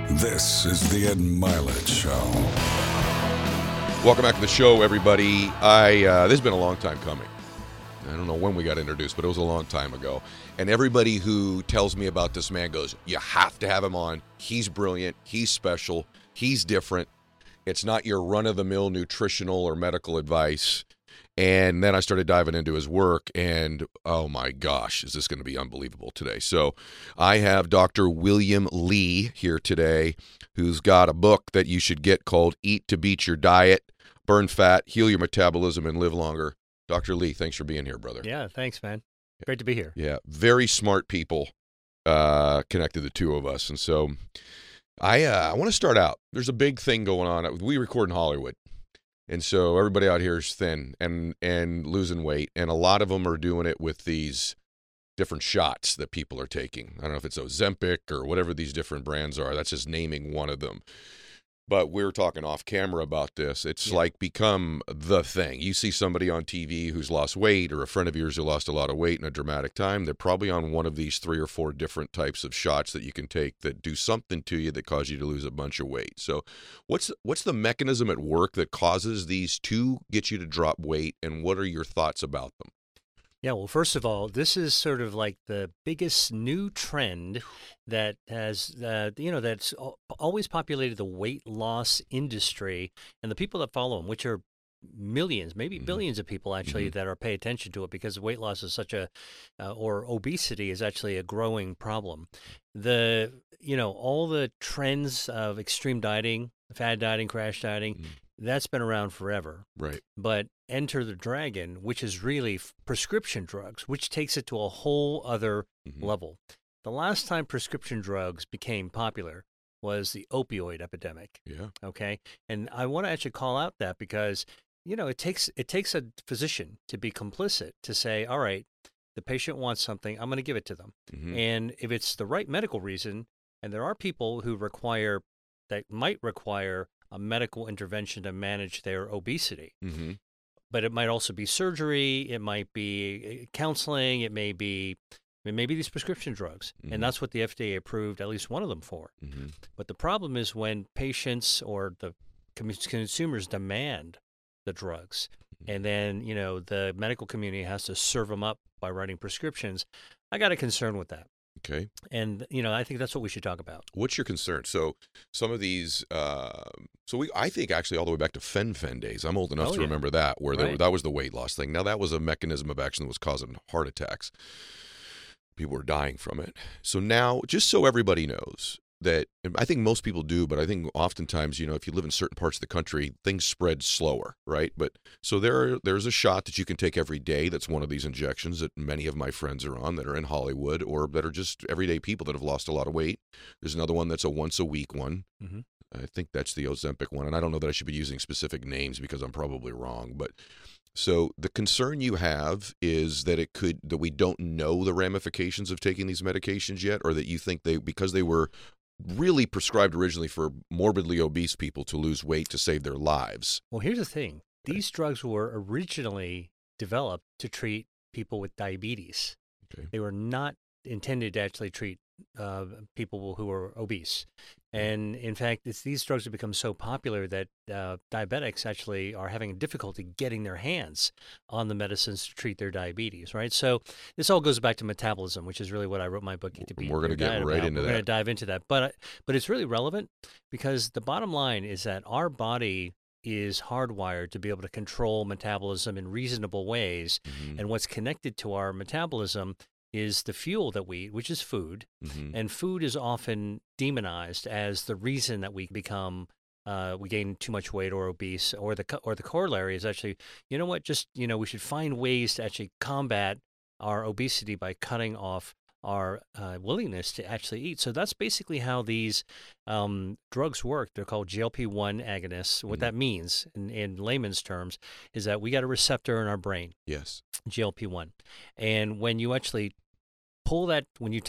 This is the Ed Milet Show. Welcome back to the show, everybody. This has been a long time coming. I don't know when we got introduced, but it was a long time ago. And everybody who tells me about this man goes, you have to have him on. He's brilliant. He's special. He's different. It's not your run-of-the-mill nutritional or medical advice. And then I started diving into his work, and oh my gosh, is this going to be unbelievable today. So I have Dr. William Li here today, who's got a book that you should get called Eat to Beat Your Diet, Burn Fat, Heal Your Metabolism, and Live Longer. Dr. Li, thanks for being here, brother. Yeah, thanks, man. Great to be here. Yeah, very smart people connected the two of us. And so I want to start out. There's a big thing going on. We record in Hollywood. And so everybody out here is thin and losing weight, and a lot of them are doing it with these different shots that people are taking. I don't know if it's Ozempic or whatever these different brands are. That's just naming one of them. But we were talking off camera about this. It's like become the thing. You see somebody on TV who's lost weight, or a friend of yours who lost a lot of weight in a dramatic time, they're probably on one of these 3 or 4 different types of shots that you can take that do something to you that cause you to lose a bunch of weight. So what's the mechanism at work that causes these to get you to drop weight, and what are your thoughts about them? Yeah, well, first of all, this is sort of like the biggest new trend that has, that's always populated the weight loss industry, and the people that follow them, which are millions, maybe billions of people actually that are pay attention to it, because weight loss is such or obesity is actually a growing problem. All the trends of extreme dieting, fad dieting, crash dieting, that's been around forever. Right. But enter the dragon, which is really prescription drugs, which takes it to a whole other level. The last time prescription drugs became popular was the opioid epidemic. Yeah. Okay. And I want to actually call out that because, it takes a physician to be complicit, to say, all right, the patient wants something, I'm going to give it to them. And if it's the right medical reason, and there are people who might require a medical intervention to manage their obesity. But it might also be surgery, it might be counseling, it may be these prescription drugs. And that's what the FDA approved at least one of them for. But the problem is when patients or the consumers demand the drugs, and then, the medical community has to serve them up by writing prescriptions. I got a concern with that. Okay. And, I think that's what we should talk about. What's your concern? So some of these, I think actually all the way back to Fen-Phen days. I'm old enough to remember that, where that was the weight loss thing. Now that was a mechanism of action that was causing heart attacks. People were dying from it. So now, just so everybody knows that, and I think most people do, but I think oftentimes, if you live in certain parts of the country, things spread slower, right? But so there's a shot that you can take every day. That's one of these injections that many of my friends are on that are in Hollywood, or that are just everyday people that have lost a lot of weight. There's another one that's a once-a-week one. I think that's the Ozempic one, and I don't know that I should be using specific names because I'm probably wrong. But so the concern you have is that that we don't know the ramifications of taking these medications yet, or that you think because they were really prescribed originally for morbidly obese people to lose weight to save their lives. Well, here's the thing. These drugs were originally developed to treat people with diabetes. Okay. They were not intended to actually treat people who are obese. And in fact, these drugs have become so popular that diabetics actually are having difficulty getting their hands on the medicines to treat their diabetes, right? So this all goes back to metabolism, which is really what I wrote my book to be. We're going to get right into that. We're going to dive into that. But it's really relevant because the bottom line is that our body is hardwired to be able to control metabolism in reasonable ways. And what's connected to our metabolism is the fuel that we eat, which is food. And food is often demonized as the reason that we become, we gain too much weight or obese, or the corollary is actually, we should find ways to actually combat our obesity by cutting off our willingness to actually eat. So that's basically how these drugs work. They're called GLP-1 agonists. What that means in layman's terms is that we got a receptor in our brain. Yes. GLP-1. And when you actually pull that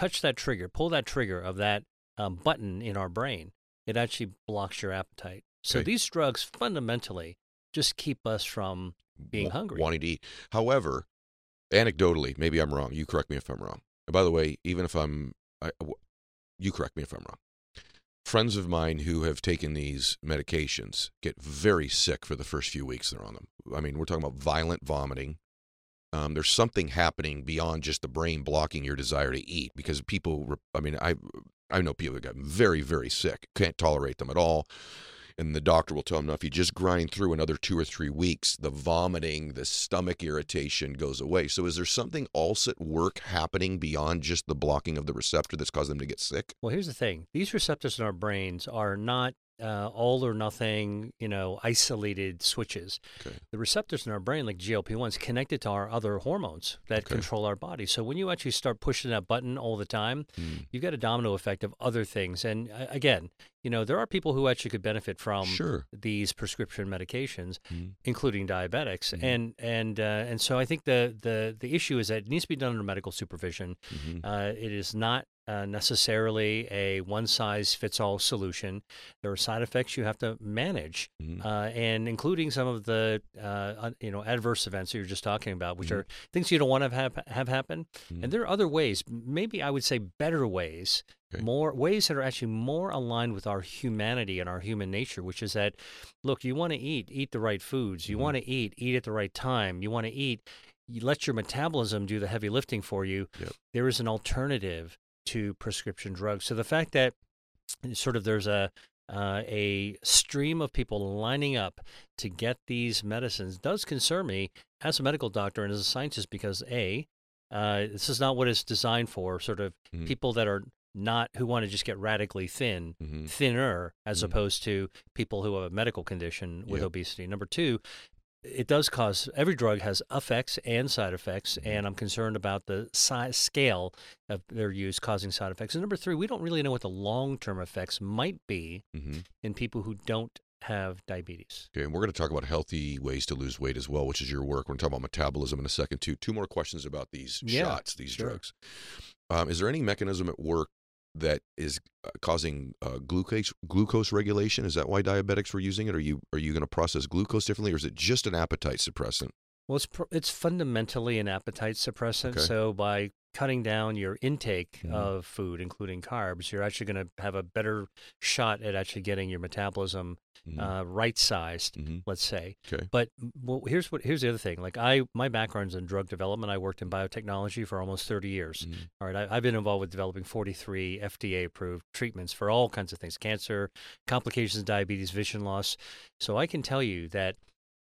trigger of that button in our brain, it actually blocks your appetite. So these drugs fundamentally just keep us from being hungry. Wanting to eat. However, anecdotally, maybe I'm wrong. You correct me if I'm wrong. And by the way, even if you correct me if I'm wrong. friends of mine who have taken these medications get very sick for the first few weeks they're on them. I mean, we're talking about violent vomiting. There's something happening beyond just the brain blocking your desire to eat, because people, I mean, I know people that got very, very sick, can't tolerate them at all. And the doctor will tell them, no, if you just grind through another 2 or 3 weeks, the vomiting, the stomach irritation goes away. So is there something else at work happening beyond just the blocking of the receptor that's caused them to get sick? Well, here's the thing. These receptors in our brains are not all or nothing, isolated switches. Okay. The receptors in our brain, like GLP-1s, connected to our other hormones that control our body. So when you actually start pushing that button all the time, you get a domino effect of other things. And again, there are people who actually could benefit from these prescription medications, including diabetics. And so I think the issue is that it needs to be done under medical supervision. It is not necessarily a one-size-fits-all solution. There are side effects you have to manage, and including some of the adverse events that you're just talking about, which are things you don't want to have happen. And there are other ways, maybe I would say better ways, more ways that are actually more aligned with our humanity and our human nature, which is that, look, you want to eat the right foods. You want to eat at the right time. You want to eat. You let your metabolism do the heavy lifting for you. There is an alternative to prescription drugs. So the fact that sort of there's a stream of people lining up to get these medicines does concern me as a medical doctor and as a scientist, because this is not what it's designed for. Sort of people that are not, who want to just get radically thinner, as opposed to people who have a medical condition with obesity. Number two, it does cause, every drug has effects and side effects, and I'm concerned about the scale of their use causing side effects. And number three, we don't really know what the long-term effects might be in people who don't have diabetes. Okay, and we're going to talk about healthy ways to lose weight as well, which is your work. We're going to talk about metabolism in a second, too. 2 more questions about these shots, these drugs. Is there any mechanism at work that is causing glucose regulation? Is that why diabetics were using it? Are you going to process glucose differently, or is it just an appetite suppressant? Well, it's fundamentally an appetite suppressant. Okay. So by cutting down your intake of food, including carbs, you're actually going to have a better shot at actually getting your metabolism right-sized, let's say. Okay. But here's the other thing. Like my background's in drug development. I worked in biotechnology for almost 30 years. All right, I've been involved with developing 43 FDA-approved treatments for all kinds of things: cancer, complications, diabetes, vision loss. So I can tell you that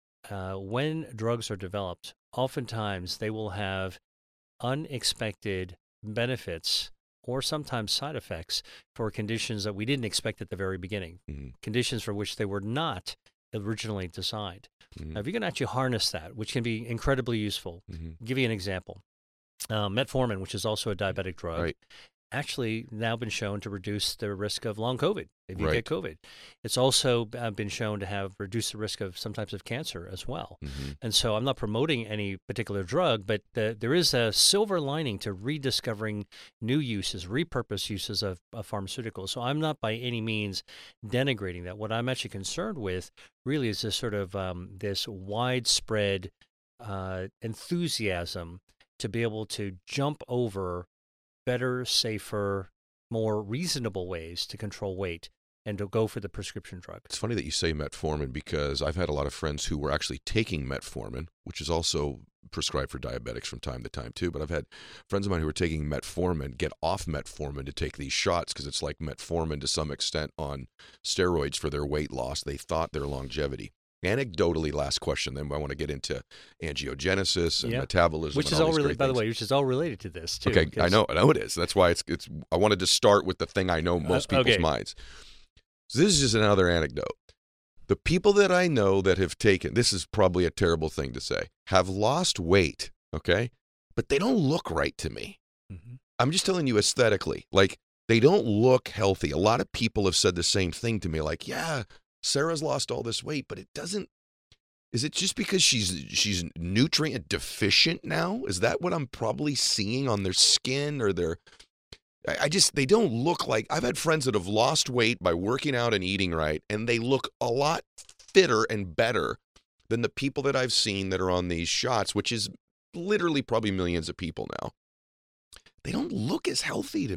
when drugs are developed, oftentimes they will have unexpected benefits or sometimes side effects for conditions that we didn't expect at the very beginning, conditions for which they were not originally designed. Now, if you can actually harness that, which can be incredibly useful, I'll give you an example. Metformin, which is also a diabetic drug, actually now been shown to reduce the risk of long COVID if you get COVID. It's also been shown to have reduced the risk of some types of cancer as well. And so I'm not promoting any particular drug, but there is a silver lining to rediscovering new uses, repurposed uses of pharmaceuticals. So I'm not by any means denigrating that. What I'm actually concerned with really is this sort of this widespread enthusiasm to be able to jump over better, safer, more reasonable ways to control weight and to go for the prescription drug. It's funny that you say metformin, because I've had a lot of friends who were actually taking metformin, which is also prescribed for diabetics from time to time too. But I've had friends of mine who are taking metformin get off metformin to take these shots, because it's like metformin to some extent on steroids for their weight loss. They thought their longevity. Anecdotally, last question, then I want to get into angiogenesis and metabolism, which is all related, by the way, which is all related to this too. Okay, I know it is. That's why it's. I wanted to start with the thing I know most people's minds. So this is just another anecdote. The people that I know that have taken, this is probably a terrible thing to say, have lost weight, okay, but they don't look right to me. I'm just telling you aesthetically, like they don't look healthy. A lot of people have said the same thing to me, like, yeah, Sarah's lost all this weight, but it doesn't. Is it just because she's nutrient deficient now? Is that what I'm probably seeing on their skin or their? They don't look like. I've had friends that have lost weight by working out and eating right, and they look a lot fitter and better than the people that I've seen that are on these shots, which is literally probably millions of people now. They don't look as healthy to me.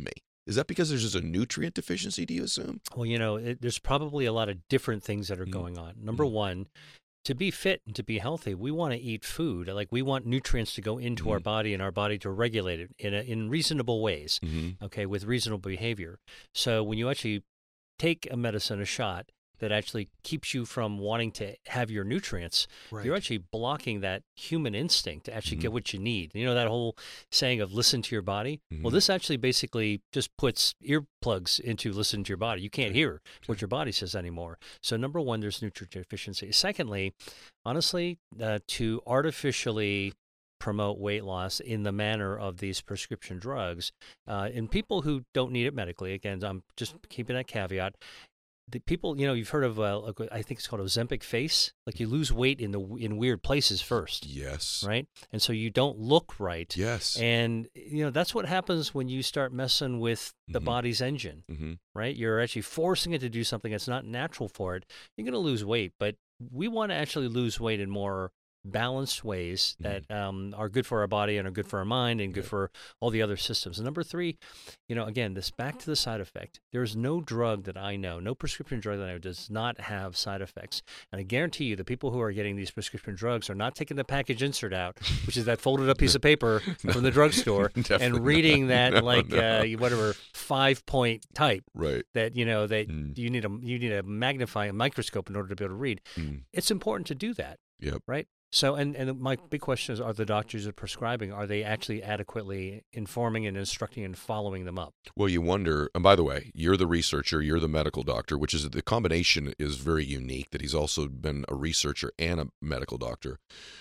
Is that because there's just a nutrient deficiency, do you assume? Well, there's probably a lot of different things that are going on. Number one, to be fit and to be healthy, we want to eat food. Like, we want nutrients to go into our body and our body to regulate it in reasonable ways, okay, with reasonable behavior. So when you actually take a medicine, a shot, that actually keeps you from wanting to have your nutrients, you're actually blocking that human instinct to actually get what you need. You know that whole saying of listen to your body? Well, this actually basically just puts earplugs into listen to your body. You can't hear what your body says anymore. So number one, there's nutrient deficiency. Secondly, honestly, to artificially promote weight loss in the manner of these prescription drugs, in people who don't need it medically, again, I'm just keeping that caveat, the people, you've heard of, I think it's called Ozempic face. Like, you lose weight in weird places first. Yes. Right? And so you don't look right. Yes. And, that's what happens when you start messing with the body's engine, right? You're actually forcing it to do something that's not natural for it. You're going to lose weight, but we want to actually lose weight in more balanced ways that are good for our body and are good for our mind and good for all the other systems. And number three, again, this back to the side effect. There's no drug that I know, no prescription drug that I know does not have side effects. And I guarantee you the people who are getting these prescription drugs are not taking the package insert out, which is that folded up piece of paper from the drugstore, and reading that whatever 5-point type that, that you need a magnifying microscope in order to be able to read. It's important to do that. Yep. Right? So, and my big question is, are the doctors that are prescribing, are they actually adequately informing and instructing and following them up? Well, you wonder, and by the way, you're the researcher, you're the medical doctor, which is, the combination is very unique, that he's also been a researcher and a medical doctor.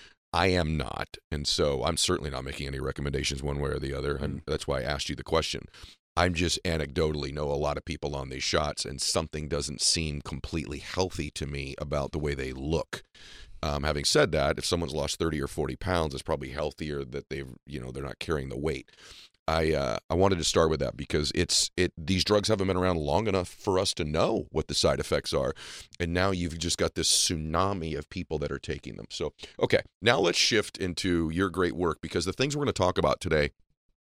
I am not, and so I'm certainly not making any recommendations one way or the other, and that's why I asked you the question. I'm just anecdotally know a lot of people on these shots, and something doesn't seem completely healthy to me about the way they look. Having said that, if someone's lost 30 or 40 pounds, it's probably healthier that they're not carrying the weight. I wanted to start with that because these drugs haven't been around long enough for us to know what the side effects are. And now you've just got this tsunami of people that are taking them. So, okay, now let's shift into your great work, because the things we're going to talk about today,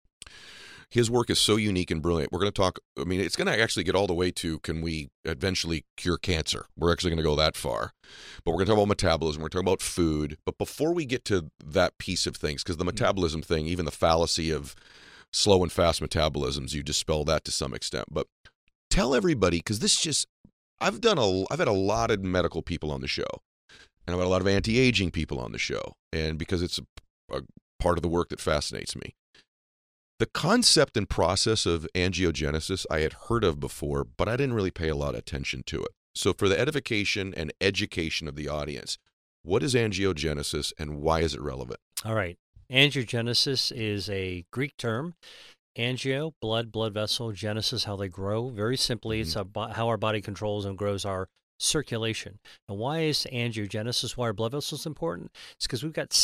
his work is so unique and brilliant. We're going to talk, it's going to actually get all the way to, can we eventually cure cancer? We're actually going to go that far. But we're going to talk about metabolism. We're going to talk about food. But before we get to that piece of things, because the metabolism thing, even the fallacy of slow and fast metabolisms, you dispel that to some extent. But tell everybody, because I've had a lot of medical people on the show. And I've had a lot of anti-aging people on the show. And because it's a part of the work that fascinates me. The concept and process of angiogenesis I had heard of before, but I didn't really pay a lot of attention to it. So for the edification and education of the audience, what is angiogenesis and why is it relevant? All right. Angiogenesis is a Greek term. Angio, blood vessel, genesis, how they grow. Very simply, it's how our body controls and grows our circulation. And why is angiogenesis, why are blood vessels important? It's because we've got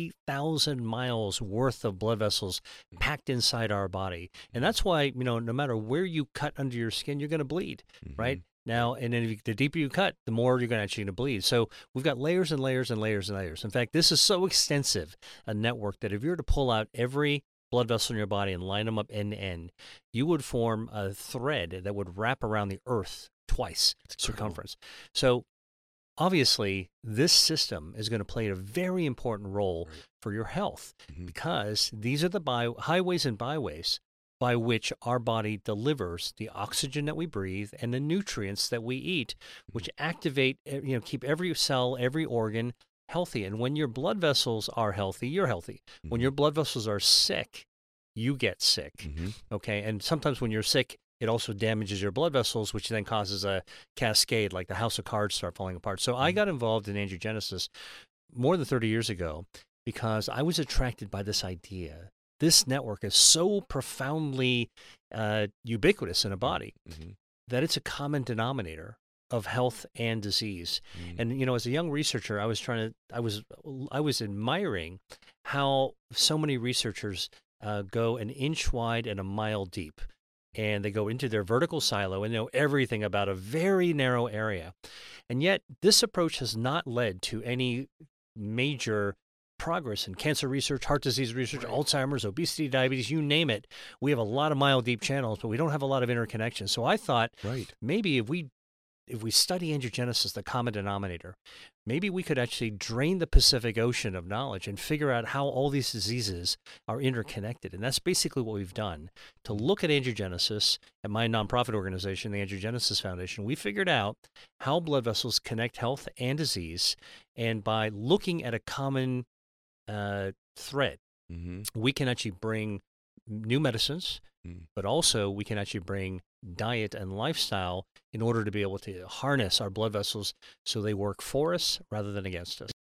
60,000 miles worth of blood vessels packed inside our body. And that's why, no matter where you cut under your skin, you're going to bleed, right? Now, and then the deeper you cut, the more you're actually going to bleed. So we've got layers and layers and layers and layers. In fact, this is so extensive a network that if you were to pull out every blood vessel in your body and line them up end to end, you would form a thread that would wrap around the earth twice circumference. So obviously, this system is going to play a very important role for your health, because these are the highways and byways by which our body delivers the oxygen that we breathe and the nutrients that we eat, which activate, keep every cell, every organ healthy. And when your blood vessels are healthy, you're healthy. When your blood vessels are sick, you get sick. Okay, and sometimes when you're sick, it also damages your blood vessels, which then causes a cascade, like the house of cards start falling apart. So I got involved in angiogenesis more than 30 years ago because I was attracted by this idea. This network is so profoundly ubiquitous in a body that it's a common denominator of health and disease. And as a young researcher, I was admiring how so many researchers go an inch wide and a mile deep. And they go into their vertical silo and know everything about a very narrow area. And yet, this approach has not led to any major progress in cancer research, heart disease research, Alzheimer's, obesity, diabetes, you name it. We have a lot of mile deep channels, but we don't have a lot of interconnections. So I thought maybe if we study angiogenesis, the common denominator, maybe we could actually drain the Pacific Ocean of knowledge and figure out how all these diseases are interconnected. And that's basically what we've done. To look at angiogenesis, at my nonprofit organization, the Angiogenesis Foundation, we figured out how blood vessels connect health and disease. And by looking at a common thread, we can actually bring new medicines, but also we can actually bring diet and lifestyle in order to be able to harness our blood vessels so they work for us rather than against us.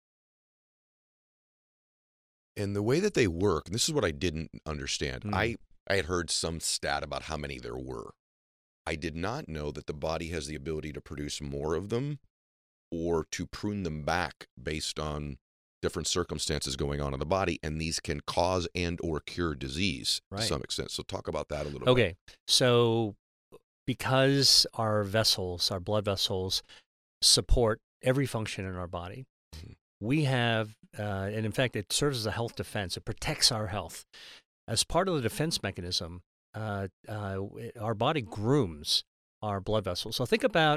And the way that they work, and this is what I didn't understand. I had heard some stat about how many there were. I did not know that the body has the ability to produce more of them or to prune them back based on different circumstances going on in the body, and these can cause and or cure disease to some extent. So talk about that a little bit. Okay, so because our vessels, our blood vessels, support every function in our body, we have, and in fact, it serves as a health defense. It protects our health. As part of the defense mechanism, our body grooms our blood vessels. So think about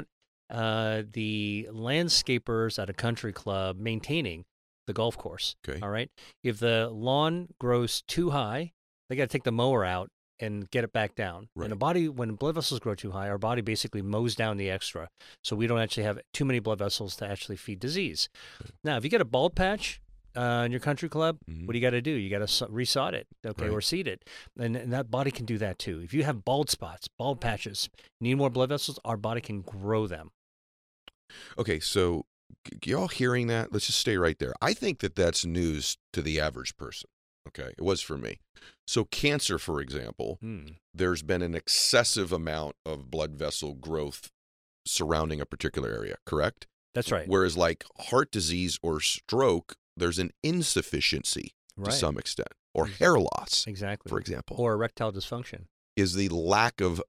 the landscapers at a country club maintaining the golf course. All right. If the lawn grows too high, they got to take the mower out and get it back down. And the body, when blood vessels grow too high, our body basically mows down the extra, so we don't actually have too many blood vessels to actually feed disease. Now, if you get a bald patch in your country club, what do you got to do? You got to resod it, or seed it, and that body can do that too. If you have bald spots, bald patches, need more blood vessels, our body can grow them. Okay, so y'all hearing that? Let's just stay right there. I think that that's news to the average person. Okay, it was for me. So cancer, for example, there's been an excessive amount of blood vessel growth surrounding a particular area, correct? That's right. Whereas like heart disease or stroke, there's an insufficiency to some extent, or hair loss, for example. Or erectile dysfunction. Is the lack of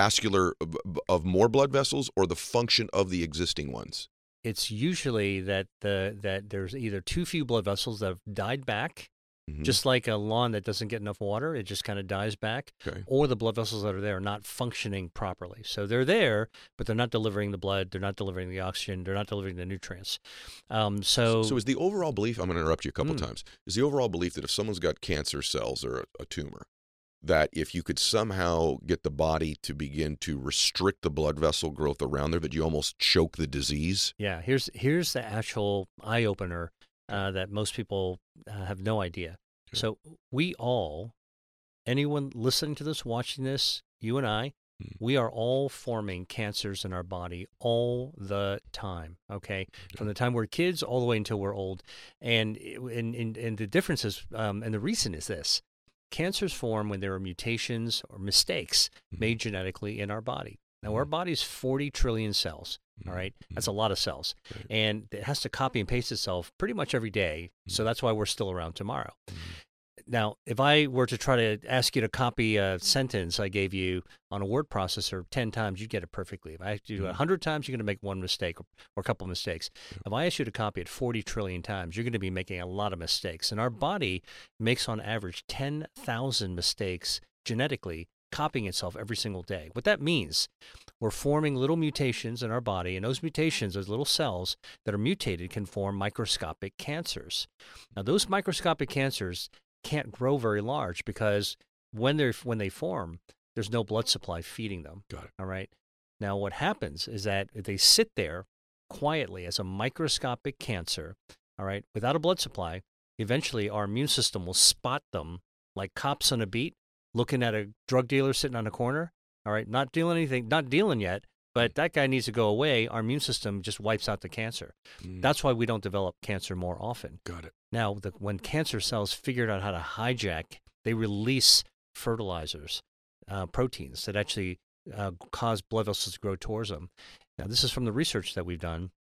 of more blood vessels or the function of the existing ones? It's usually that there's either too few blood vessels that have died back, just like a lawn that doesn't get enough water, it just kind of dies back, or the blood vessels that are there are not functioning properly. So they're there, but they're not delivering the blood, they're not delivering the oxygen, they're not delivering the nutrients. So is the overall belief, I'm going to interrupt you a couple times, is the overall belief that if someone's got cancer cells or a tumor, that if you could somehow get the body to begin to restrict the blood vessel growth around there, that you almost choke the disease? Yeah, here's the actual eye-opener that most people have no idea. So we all, anyone listening to this, watching this, you and I, we are all forming cancers in our body all the time, okay? From the time we're kids all the way until we're old. And the difference is, and the reason is this: cancers form when there are mutations or mistakes made genetically in our body. Now, our body's 40 trillion cells, all right? That's a lot of cells. And it has to copy and paste itself pretty much every day, so that's why we're still around tomorrow. Now, if I were to try to ask you to copy a sentence I gave you on a word processor 10 times, you'd get it perfectly. If I asked you to do it 100 times, you're going to make one mistake or a couple of mistakes. If I ask you to copy it 40 trillion times, you're going to be making a lot of mistakes. And our body makes, on average, 10,000 mistakes genetically, copying itself every single day. What that means, we're forming little mutations in our body, and those mutations, those little cells that are mutated, can form microscopic cancers. Now, those microscopic cancers can't grow very large because when they form, there's no blood supply feeding them. Got it. All right. Now, what happens is that they sit there quietly as a microscopic cancer, all right, without a blood supply. Eventually, our immune system will spot them like cops on a beat, looking at a drug dealer sitting on a corner, all right, not dealing yet, but that guy needs to go away. Our immune system just wipes out the cancer. That's why we don't develop cancer more often. Got it. Now, when cancer cells figured out how to hijack, they release fertilizers, proteins that actually cause blood vessels to grow towards them. Now, this is from the research that we've done.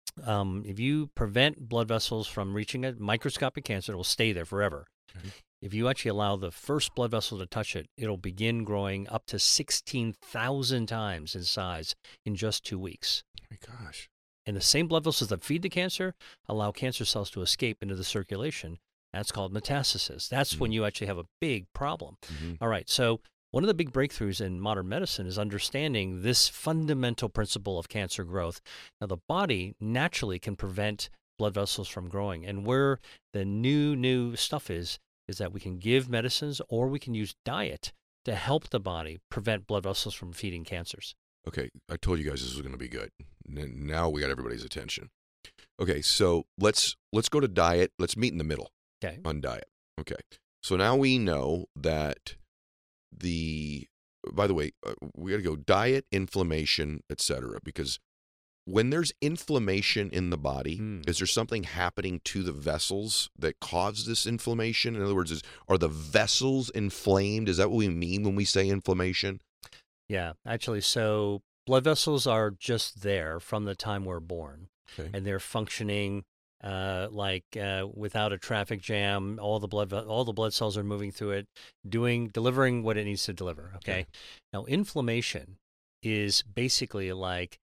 If you prevent blood vessels from reaching a microscopic cancer, it will stay there forever. If you actually allow the first blood vessel to touch it, it'll begin growing up to 16,000 times in size in just 2 weeks. Oh my gosh. And the same blood vessels that feed the cancer allow cancer cells to escape into the circulation. That's called metastasis. That's when you actually have a big problem. All right, so one of the big breakthroughs in modern medicine is understanding this fundamental principle of cancer growth. Now, the body naturally can prevent blood vessels from growing. And where the new stuff is that we can give medicines or we can use diet to help the body prevent blood vessels from feeding cancers. Okay, I told you guys this was going to be good. Now we got everybody's attention. Okay, so let's go to diet. Let's meet in the middle on diet. Okay, so now we know that by the way, we got to go diet, inflammation, etc. Because when there's inflammation in the body, is there something happening to the vessels that cause this inflammation? In other words, are the vessels inflamed? Is that what we mean when we say inflammation? Yeah, actually, so blood vessels are just there from the time we're born, and they're functioning without a traffic jam. All the blood cells are moving through it, delivering what it needs to deliver. Okay. Now, inflammation is basically like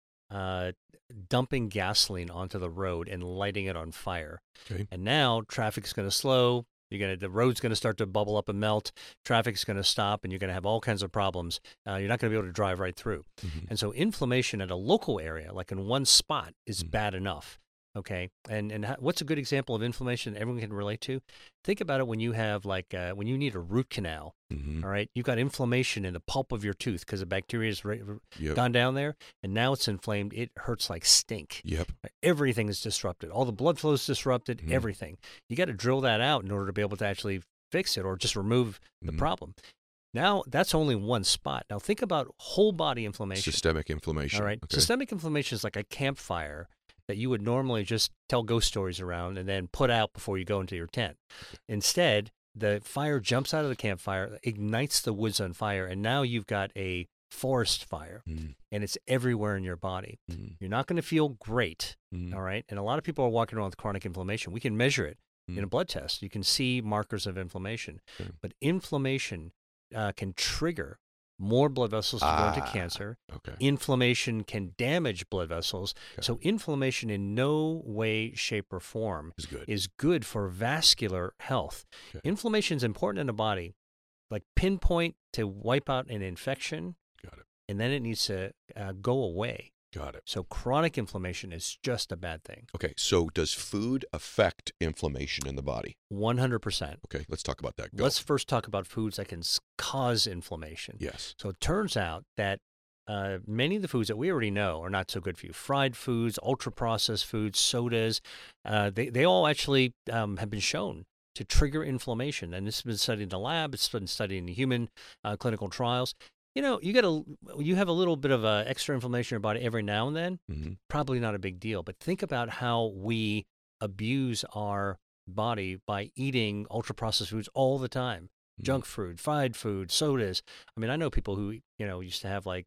dumping gasoline onto the road and lighting it on fire. Okay. And now traffic's going to slow. The road's going to start to bubble up and melt. Traffic's going to stop, and you're going to have all kinds of problems. You're not going to be able to drive right through. And so inflammation at a local area, like in one spot, is bad enough. Okay, and what's a good example of inflammation that everyone can relate to? Think about it when you have when you need a root canal. All right, you've got inflammation in the pulp of your tooth because the bacteria has gone down there, and now it's inflamed. It hurts like stink. Yep. Everything is disrupted. All the blood flow is disrupted. Everything. You got to drill that out in order to be able to actually fix it or just remove the problem. Now, that's only one spot. Now, think about whole body inflammation. Systemic inflammation. All right, systemic inflammation is like a campfire that you would normally just tell ghost stories around and then put out before you go into your tent. Instead, the fire jumps out of the campfire, ignites the woods on fire, and now you've got a forest fire, and it's everywhere in your body. You're not going to feel great, all right? And a lot of people are walking around with chronic inflammation. We can measure it in a blood test. You can see markers of inflammation. But inflammation can trigger more blood vessels to go into cancer. Inflammation can damage blood vessels. So inflammation in no way, shape, or form is good for vascular health. Inflammation is important in the body, like pinpoint to wipe out an infection, and then it needs to go away. Got it. So chronic inflammation is just a bad thing. Okay, so does food affect inflammation in the body? 100%. Okay, let's talk about that. Go. Let's first talk about foods that can cause inflammation. Yes. So it turns out that many of the foods that we already know are not so good for you. Fried foods, ultra-processed foods, sodas, they all actually have been shown to trigger inflammation. And this has been studied in the lab. It's been studied in human clinical trials. You know, you have a little bit of extra inflammation in your body every now and then. Probably not a big deal. But think about how we abuse our body by eating ultra-processed foods all the time. Junk food, fried food, sodas. I mean, I know people who, used to have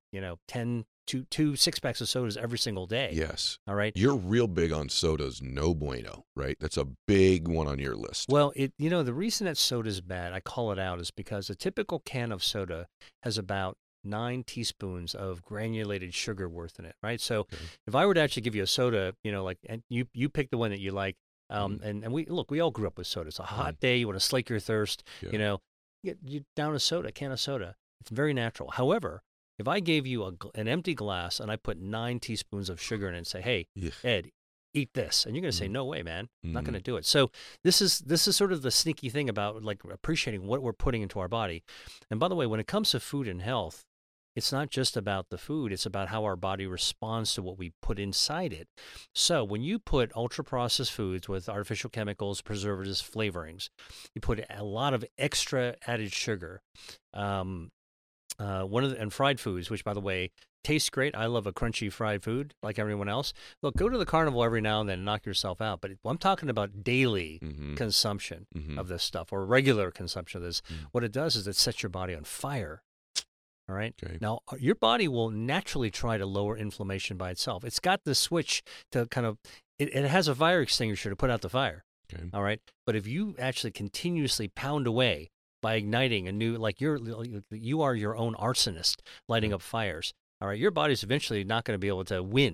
2 6-packs of sodas every single day. Yes. All right. You're real big on sodas, no bueno, right? That's a big one on your list. Well, the reason that soda is bad, I call it out, is because a typical can of soda has about 9 teaspoons of granulated sugar worth in it, right? So if I were to actually give you a soda, and you pick the one that you like, and we all grew up with soda. It's a hot day, you want to slake your thirst, you down a can of soda. It's very natural. However, if I gave you an empty glass and I put 9 teaspoons of sugar in it and say, hey, Ed, eat this, and you're going to say, no way, man, I'm not going to do it. So this is sort of the sneaky thing about appreciating what we're putting into our body. And by the way, when it comes to food and health, it's not just about the food. It's about how our body responds to what we put inside it. So when you put ultra-processed foods with artificial chemicals, preservatives, flavorings, you put a lot of extra added sugar, and fried foods, which, by the way, taste great. I love a crunchy fried food like everyone else. Look, go to the carnival every now and then and knock yourself out. But I'm talking about daily consumption of this stuff or regular consumption of this. What it does is it sets your body on fire. All right. Okay. Now, your body will naturally try to lower inflammation by itself. It's got the switch to it has a fire extinguisher to put out the fire. Okay. All right. But if you actually continuously pound away by igniting a new, you are your own arsonist lighting up fires. All right. Your body's eventually not going to be able to win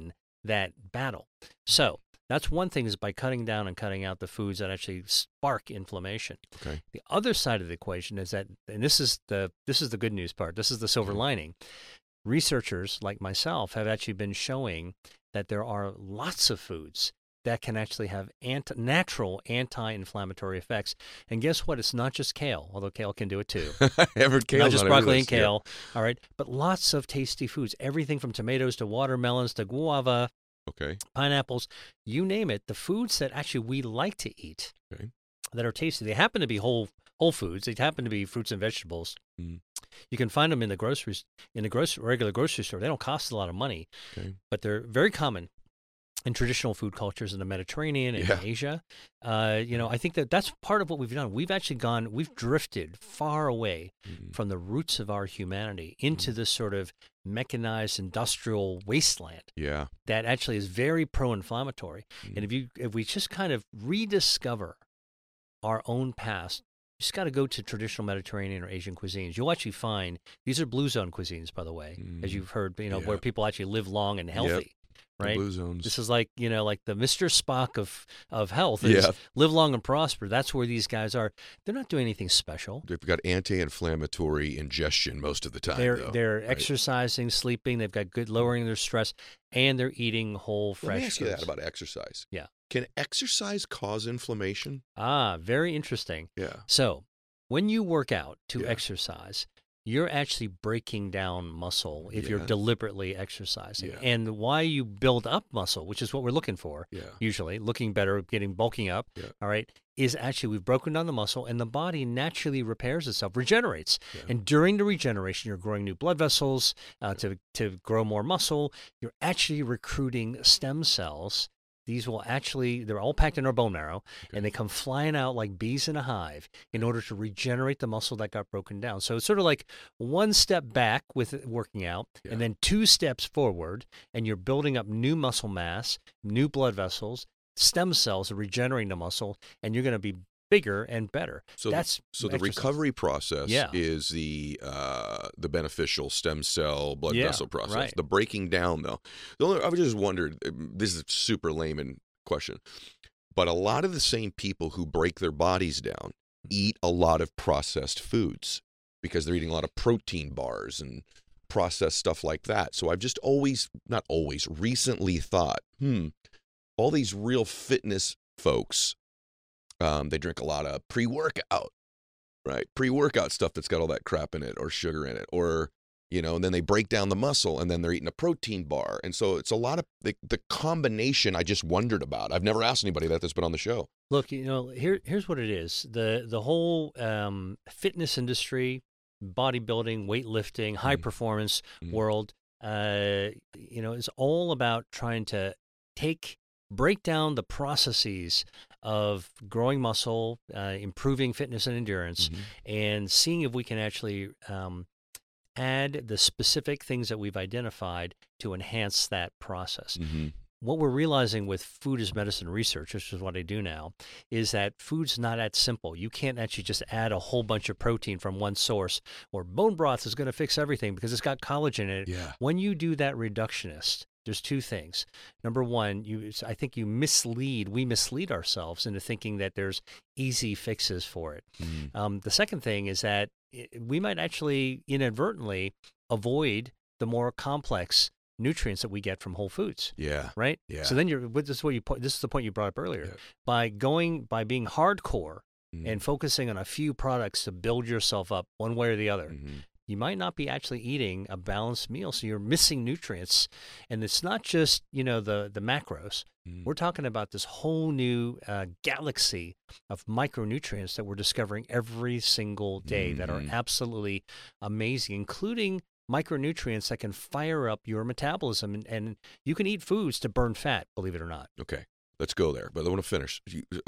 that battle. So that's one thing, is by cutting down and cutting out the foods that actually spark inflammation. Okay. The other side of the equation is that, and this is the good news part, this is the silver lining. Researchers like myself have actually been showing that there are lots of foods that can actually have natural anti-inflammatory effects. And guess what? It's not just kale, although kale can do it too. Not just broccoli and kale, all right? But lots of tasty foods, everything from tomatoes to watermelons to guava, pineapples, you name it. The foods that actually we like to eat that are tasty, they happen to be whole foods. They happen to be fruits and vegetables. You can find them in the regular grocery store. They don't cost a lot of money, but they're very common in traditional food cultures in the Mediterranean and in Asia. I think that's part of what we've done. We've drifted far away from the roots of our humanity into this sort of mechanized industrial wasteland that actually is very pro-inflammatory. And if we just kind of rediscover our own past, you just got to go to traditional Mediterranean or Asian cuisines. You'll actually find, these are blue zone cuisines, by the way, as you've heard, where people actually live long and healthy. Right? The blue zones. This is like, like the Mr. Spock of health is live long and prosper. That's where these guys are. They're not doing anything special. They've got anti-inflammatory ingestion most of the time. They're exercising, sleeping. They've got good lowering their stress, and they're eating whole fresh Let me ask you foods. that about exercise. Yeah. Can exercise cause inflammation? Very interesting. Yeah. So when you work out to exercise, you're actually breaking down muscle if you're deliberately exercising. Yeah. And why you build up muscle, which is what we're looking for, usually, looking better, bulking up, all right, is actually we've broken down the muscle, and the body naturally repairs itself, regenerates. Yeah. And during the regeneration, you're growing new blood vessels to grow more muscle. You're actually recruiting stem cells. These will they're all packed in our bone marrow, and they come flying out like bees in a hive in order to regenerate the muscle that got broken down. So it's sort of like one step back with working out, and then 2 steps forward, and you're building up new muscle mass, new blood vessels, stem cells are regenerating the muscle, and you're going to be bigger and better. So the recovery process is the beneficial stem cell blood vessel process. Right. The breaking down, though, I just wondered. This is a super layman question, but a lot of the same people who break their bodies down eat a lot of processed foods because they're eating a lot of protein bars and processed stuff like that. So I've just recently thought, all these real fitness folks. They drink a lot of pre-workout, right? Pre-workout stuff that's got all that crap in it or sugar in it, or, and then they break down the muscle and then they're eating a protein bar. And so it's a lot of the combination I just wondered about. I've never asked anybody that's been on the show. Look, here's what it is. The whole fitness industry, bodybuilding, weightlifting, high performance world, is all about trying to break down the processes of growing muscle, improving fitness and endurance, and seeing if we can actually add the specific things that we've identified to enhance that process. What we're realizing with food as medicine research, which is what I do now, is that food's not that simple. You can't actually just add a whole bunch of protein from one source, or bone broth is going to fix everything because it's got collagen in it. Yeah. When you do that reductionist, there's 2 things. Number one, I think we mislead ourselves into thinking that there's easy fixes for it. The second thing is that we might actually inadvertently avoid the more complex nutrients that we get from whole foods. Yeah. Right? Yeah. So then this is the point you brought up earlier. Yeah. By being hardcore and focusing on a few products to build yourself up one way or the other, you might not be actually eating a balanced meal, so you're missing nutrients. And it's not just, the macros. We're talking about this whole new galaxy of micronutrients that we're discovering every single day that are absolutely amazing, including micronutrients that can fire up your metabolism. And you can eat foods to burn fat, believe it or not. Okay, let's go there. But I want to finish.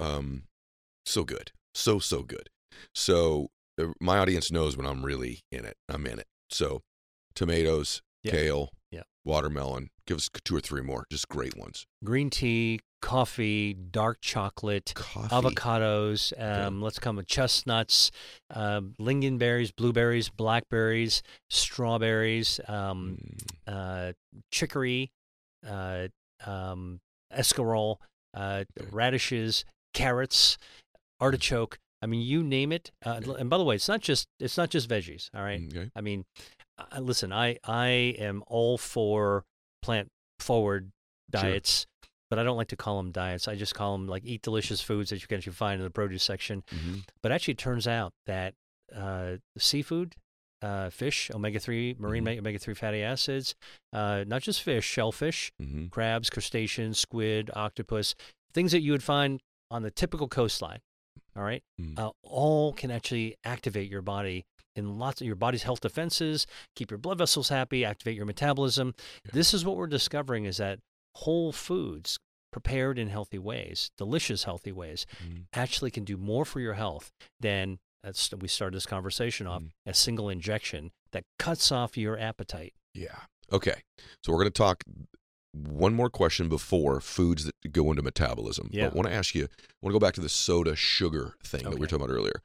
So good. So good. So my audience knows when I'm really in it. I'm in it. So tomatoes, kale, watermelon. Give us 2 or 3 more, just great ones. Green tea, coffee, dark chocolate, avocados. Let's come with chestnuts, lingonberries, blueberries, blackberries, strawberries, chicory, escarole, radishes, carrots, artichoke. I mean, you name it. And by the way, it's not just veggies. All right. Okay. I mean, listen, I am all for plant forward diets, but I don't like to call them diets. I just call them like eat delicious foods that you can actually find in the produce section. But actually, it turns out that seafood, fish, omega-3, marine omega-3 fatty acids, not just fish, shellfish, crabs, crustaceans, squid, octopus, things that you would find on the typical coastline. All right, all can actually activate your body in lots of your body's health defenses, keep your blood vessels happy, activate your metabolism. Yeah. This is what we're discovering is that whole foods prepared in healthy ways, delicious healthy ways, actually can do more for your health than, as we started this conversation off, a single injection that cuts off your appetite. Yeah. Okay. So we're going to talk one more question before foods that go into metabolism. Yeah. But I want to ask you, I want to go back to the soda sugar thing that we were talking about earlier.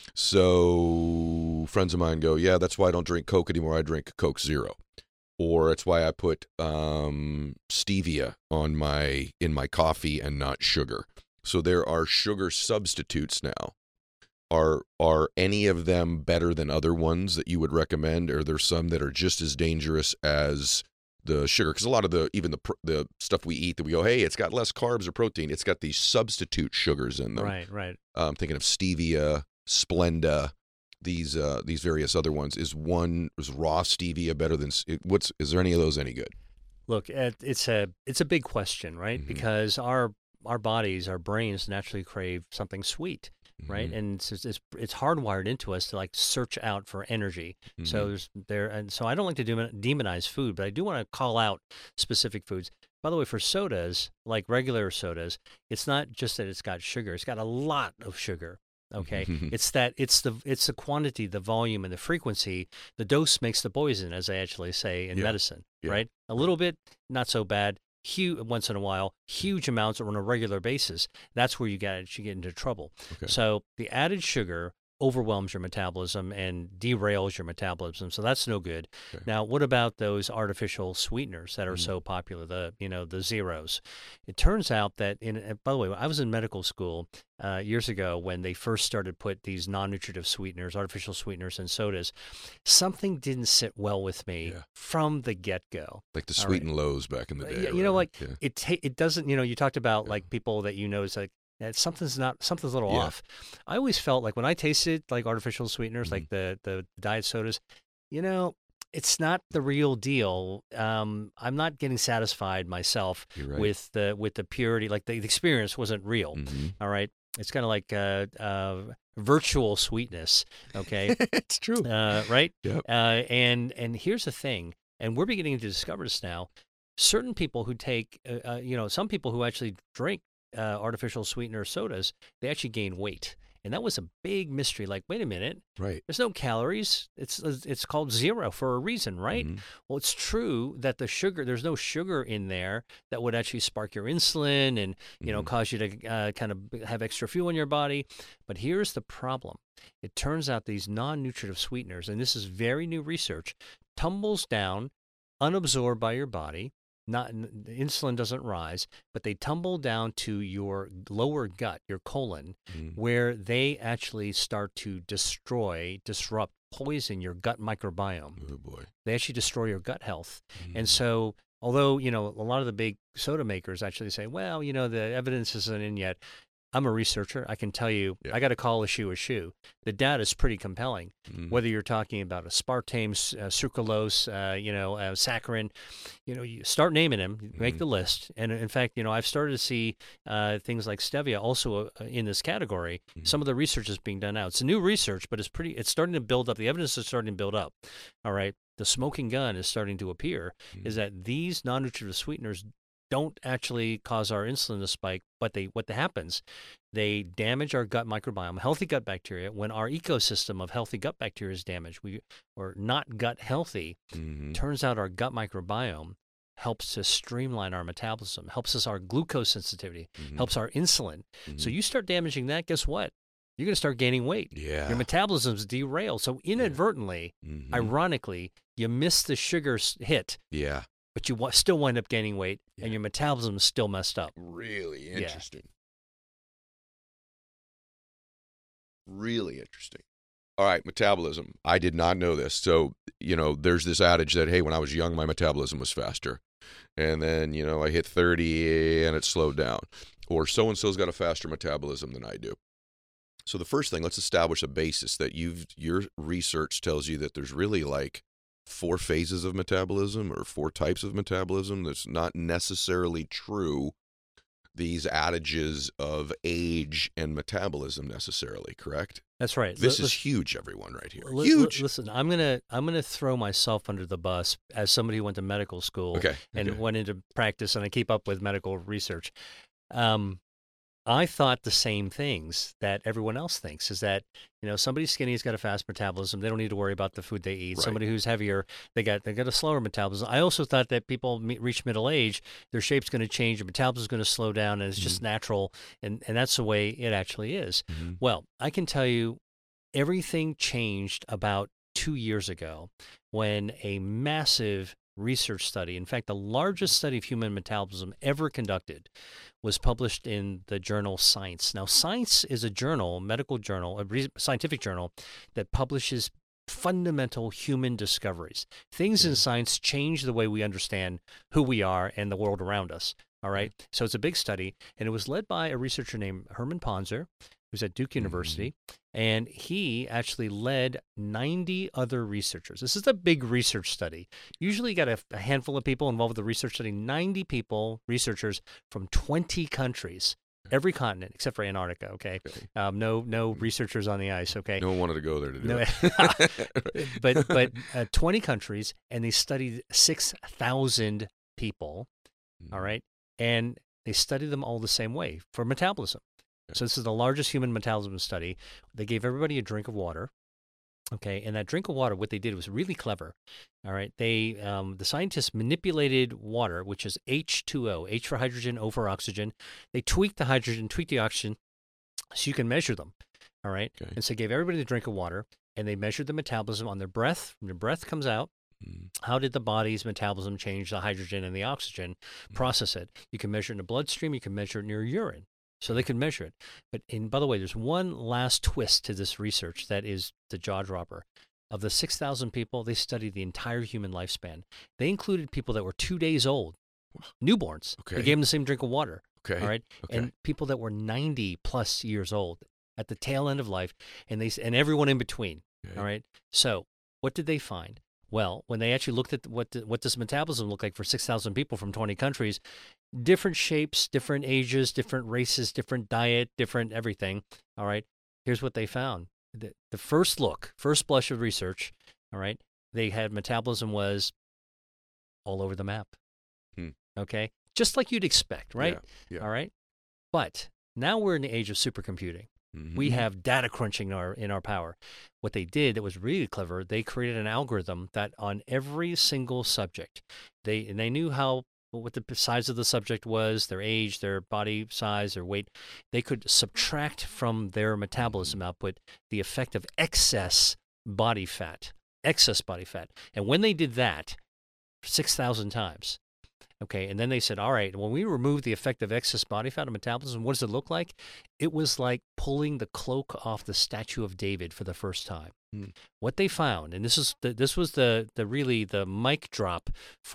So friends of mine go, yeah, that's why I don't drink Coke anymore. I drink Coke Zero. Or it's why I put stevia in my coffee and not sugar. So there are sugar substitutes now. Are any of them better than other ones that you would recommend? Or are there some that are just as dangerous as the sugar? Because a lot of the stuff we eat that we go, hey, it's got less carbs or protein. It's got these substitute sugars in them. Right. I'm thinking of stevia, Splenda, these various other ones. Is raw stevia better than is there any of those any good? Look, it's a big question, right? Because our bodies, our brains naturally crave something sweet, right? And it's hardwired into us to like search out for energy. So so I don't like to demonize food, but I do want to call out specific foods. By the way, for sodas, like regular sodas, it's not just that it's got sugar; it's got a lot of sugar. Okay, it's the quantity, the volume, and the frequency. The dose makes the poison, as they actually say in medicine, right? A little bit, not so bad. Huge once in a while, huge amounts on a regular basis. That's where you get into trouble. Okay. So the added sugar overwhelms your metabolism and derails your metabolism. So that's no good. Okay. Now, what about those artificial sweeteners that are so popular, the zeros? It turns out that, by the way, I was in medical school years ago when they first started put these non-nutritive sweeteners, artificial sweeteners in sodas. Something didn't sit well with me from the get-go. Like the sweet and lows back in the day. It doesn't, you talked about like people that it's like, something's a little off. I always felt like when I tasted like artificial sweeteners, like the diet sodas, it's not the real deal. I'm not getting satisfied myself with the purity. Like the experience wasn't real. All right, it's kind of like virtual sweetness. Okay, it's true. Right. Yep. And here's the thing, and we're beginning to discover this now. Certain people who take, some people who actually drink artificial sweetener sodas, they actually gain weight. And that was a big mystery. Like, wait a minute. Right. There's no calories. It's called zero for a reason, right? Well, it's true that there's no sugar in there that would actually spark your insulin and, cause you to kind of have extra fuel in your body. But here's the problem. It turns out these non-nutritive sweeteners, and this is very new research, tumbles down, unabsorbed by your body. Insulin doesn't rise, but they tumble down to your lower gut, your colon, where they actually start to disrupt, poison your gut microbiome. Oh boy! They actually destroy your gut health. And so, although a lot of the big soda makers actually say, well, the evidence isn't in yet. I'm a researcher. I can tell you, I got to call a shoe a shoe. The data is pretty compelling. Whether you're talking about aspartame, sucralose, saccharin, you start naming them, make the list. And in fact, I've started to see things like stevia also in this category. Some of the research is being done now. It's new research, but it's starting to build up. The evidence is starting to build up. All right. The smoking gun is starting to appear, is that these non-nutritive sweeteners don't actually cause our insulin to spike, but what happens, they damage our gut microbiome, healthy gut bacteria. When our ecosystem of healthy gut bacteria is damaged, we're not gut healthy. Turns out our gut microbiome helps to streamline our metabolism, helps us our glucose sensitivity, helps our insulin. So you start damaging that, guess what? You're going to start gaining weight. Yeah. Your metabolism's derailed. So inadvertently, ironically, you miss the sugar hit. Yeah. but you still wind up gaining weight, and your metabolism is still messed up. Really interesting. Really interesting. All right, metabolism. I did not know this. So, there's this adage that, hey, when I was young, my metabolism was faster. And then, I hit 30 and it slowed down. Or so-and-so's got a faster metabolism than I do. So the first thing, let's establish a basis that your research tells you that there's really like 4 phases of metabolism or 4 types of metabolism. That's not necessarily true, these adages of age and metabolism necessarily, correct? That's right. This is huge, everyone, right here. Huge. Listen, I'm gonna throw myself under the bus as somebody who went to medical school and went into practice, and I keep up with medical research. I thought the same things that everyone else thinks, is that, somebody skinny has got a fast metabolism. They don't need to worry about the food they eat. Right. Somebody who's heavier, they got a slower metabolism. I also thought that people reach middle age, their shape's going to change, their metabolism is going to slow down, and it's just natural, and that's the way it actually is. Mm-hmm. Well, I can tell you everything changed about 2 years ago when a massive research study, in fact, the largest study of human metabolism ever conducted, was published in the journal Science. Now, Science is a journal, medical journal, a scientific journal that publishes fundamental human discoveries. Things in science change the way we understand who we are and the world around us. All right. So it's a big study, and it was led by a researcher named Herman Ponzer, who's at Duke University, and he actually led 90 other researchers. This is a big research study. Usually you got a handful of people involved with the research study, 90 people, researchers from 20 countries, every continent except for Antarctica, okay? No researchers on the ice, okay? No one wanted to go there to do it. But 20 countries, and they studied 6,000 people, all right? And they studied them all the same way for metabolism. So this is the largest human metabolism study. They gave everybody a drink of water, okay? And that drink of water, what they did was really clever, all right? They, the scientists manipulated water, which is H2O, H for hydrogen, O for oxygen. They tweaked the hydrogen, tweaked the oxygen, so you can measure them, all right? Okay. And so they gave everybody the drink of water, and they measured the metabolism on their breath. When their breath comes out, how did the body's metabolism change the hydrogen and the oxygen, process it? You can measure it in the bloodstream, you can measure it in your urine. So they could measure it. But by the way, there's one last twist to this research that is the jaw dropper. Of the 6,000 people, they studied the entire human lifespan. They included people that were 2 days old, newborns. Okay. They gave them the same drink of water. Okay. All right. Okay. And people that were 90 plus years old at the tail end of life, and everyone in between. Okay. All right. So what did they find? Well, when they actually looked at what does metabolism look like for 6,000 people from 20 countries, different shapes, different ages, different races, different diet, different everything, all right, here's what they found. The first blush of research, all right, they had metabolism was all over the map, okay? Just like you'd expect, right? Yeah. All right? But now we're in the age of supercomputing. We have data crunching in our power. What they did that was really clever, they created an algorithm that on every single subject, they knew what the size of the subject was, their age, their body size, their weight. They could subtract from their metabolism output the effect of excess body fat. And when they did that 6,000 times, okay, and then they said, all right, when we remove the effect of excess body fat and metabolism, what does it look like? It was like pulling the cloak off the statue of David for the first time. What they found, and this was the mic drop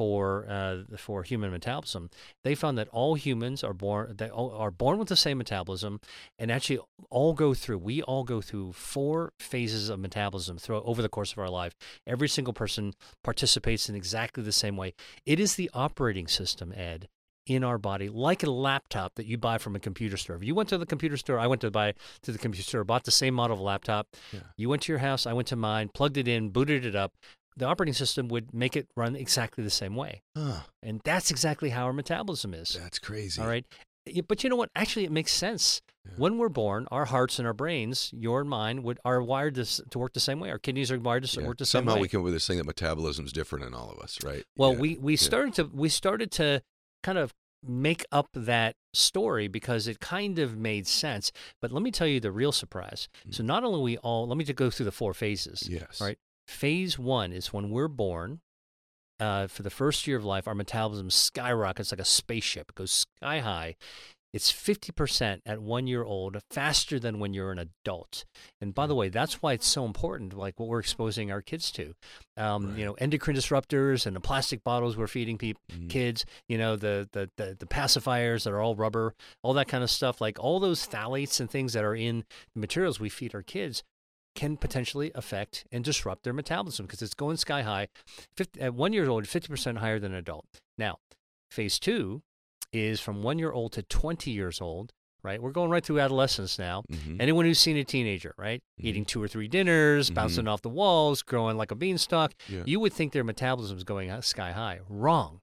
for human metabolism. They found that all humans are born with the same metabolism, and actually we all go through 4 phases of metabolism over the course of our life. Every single person participates in exactly the same way. It is the operating system, Ed, in our body, like a laptop that you buy from a computer store. If you went to the computer store, I went to the computer store, bought the same model of laptop. Yeah. You went to your house, I went to mine, plugged it in, booted it up. The operating system would make it run exactly the same way. And that's exactly how our metabolism is. That's crazy. All right. But you know what? Actually, it makes sense. Yeah. When we're born, our hearts and our brains, your and mine, are wired to work the same way. Our kidneys are wired to work the same way. Somehow we come up with this thing that metabolism is different in all of us, right? Well, we started to kind of make up that story because it kind of made sense. But let me tell you the real surprise. So not only let me just go through the 4 phases. Yes. All right. Phase 1 is when we're born. for the first year of life, our metabolism skyrockets like a spaceship. It goes sky high. It's 50% at 1 year old, faster than when you're an adult. And by the way, that's why it's so important, like what we're exposing our kids to. Endocrine disruptors and the plastic bottles we're feeding kids, the pacifiers that are all rubber, all that kind of stuff, like all those phthalates and things that are in the materials we feed our kids can potentially affect and disrupt their metabolism because it's going sky high. At 1 year old, 50% higher than an adult. Now, phase 2 is from 1 year old to 20 years old, right? We're going right through adolescence now. Mm-hmm. Anyone who's seen a teenager, right? Mm-hmm. Eating 2 or 3 dinners, bouncing off the walls, growing like a beanstalk, you would think their metabolism is going sky high. Wrong.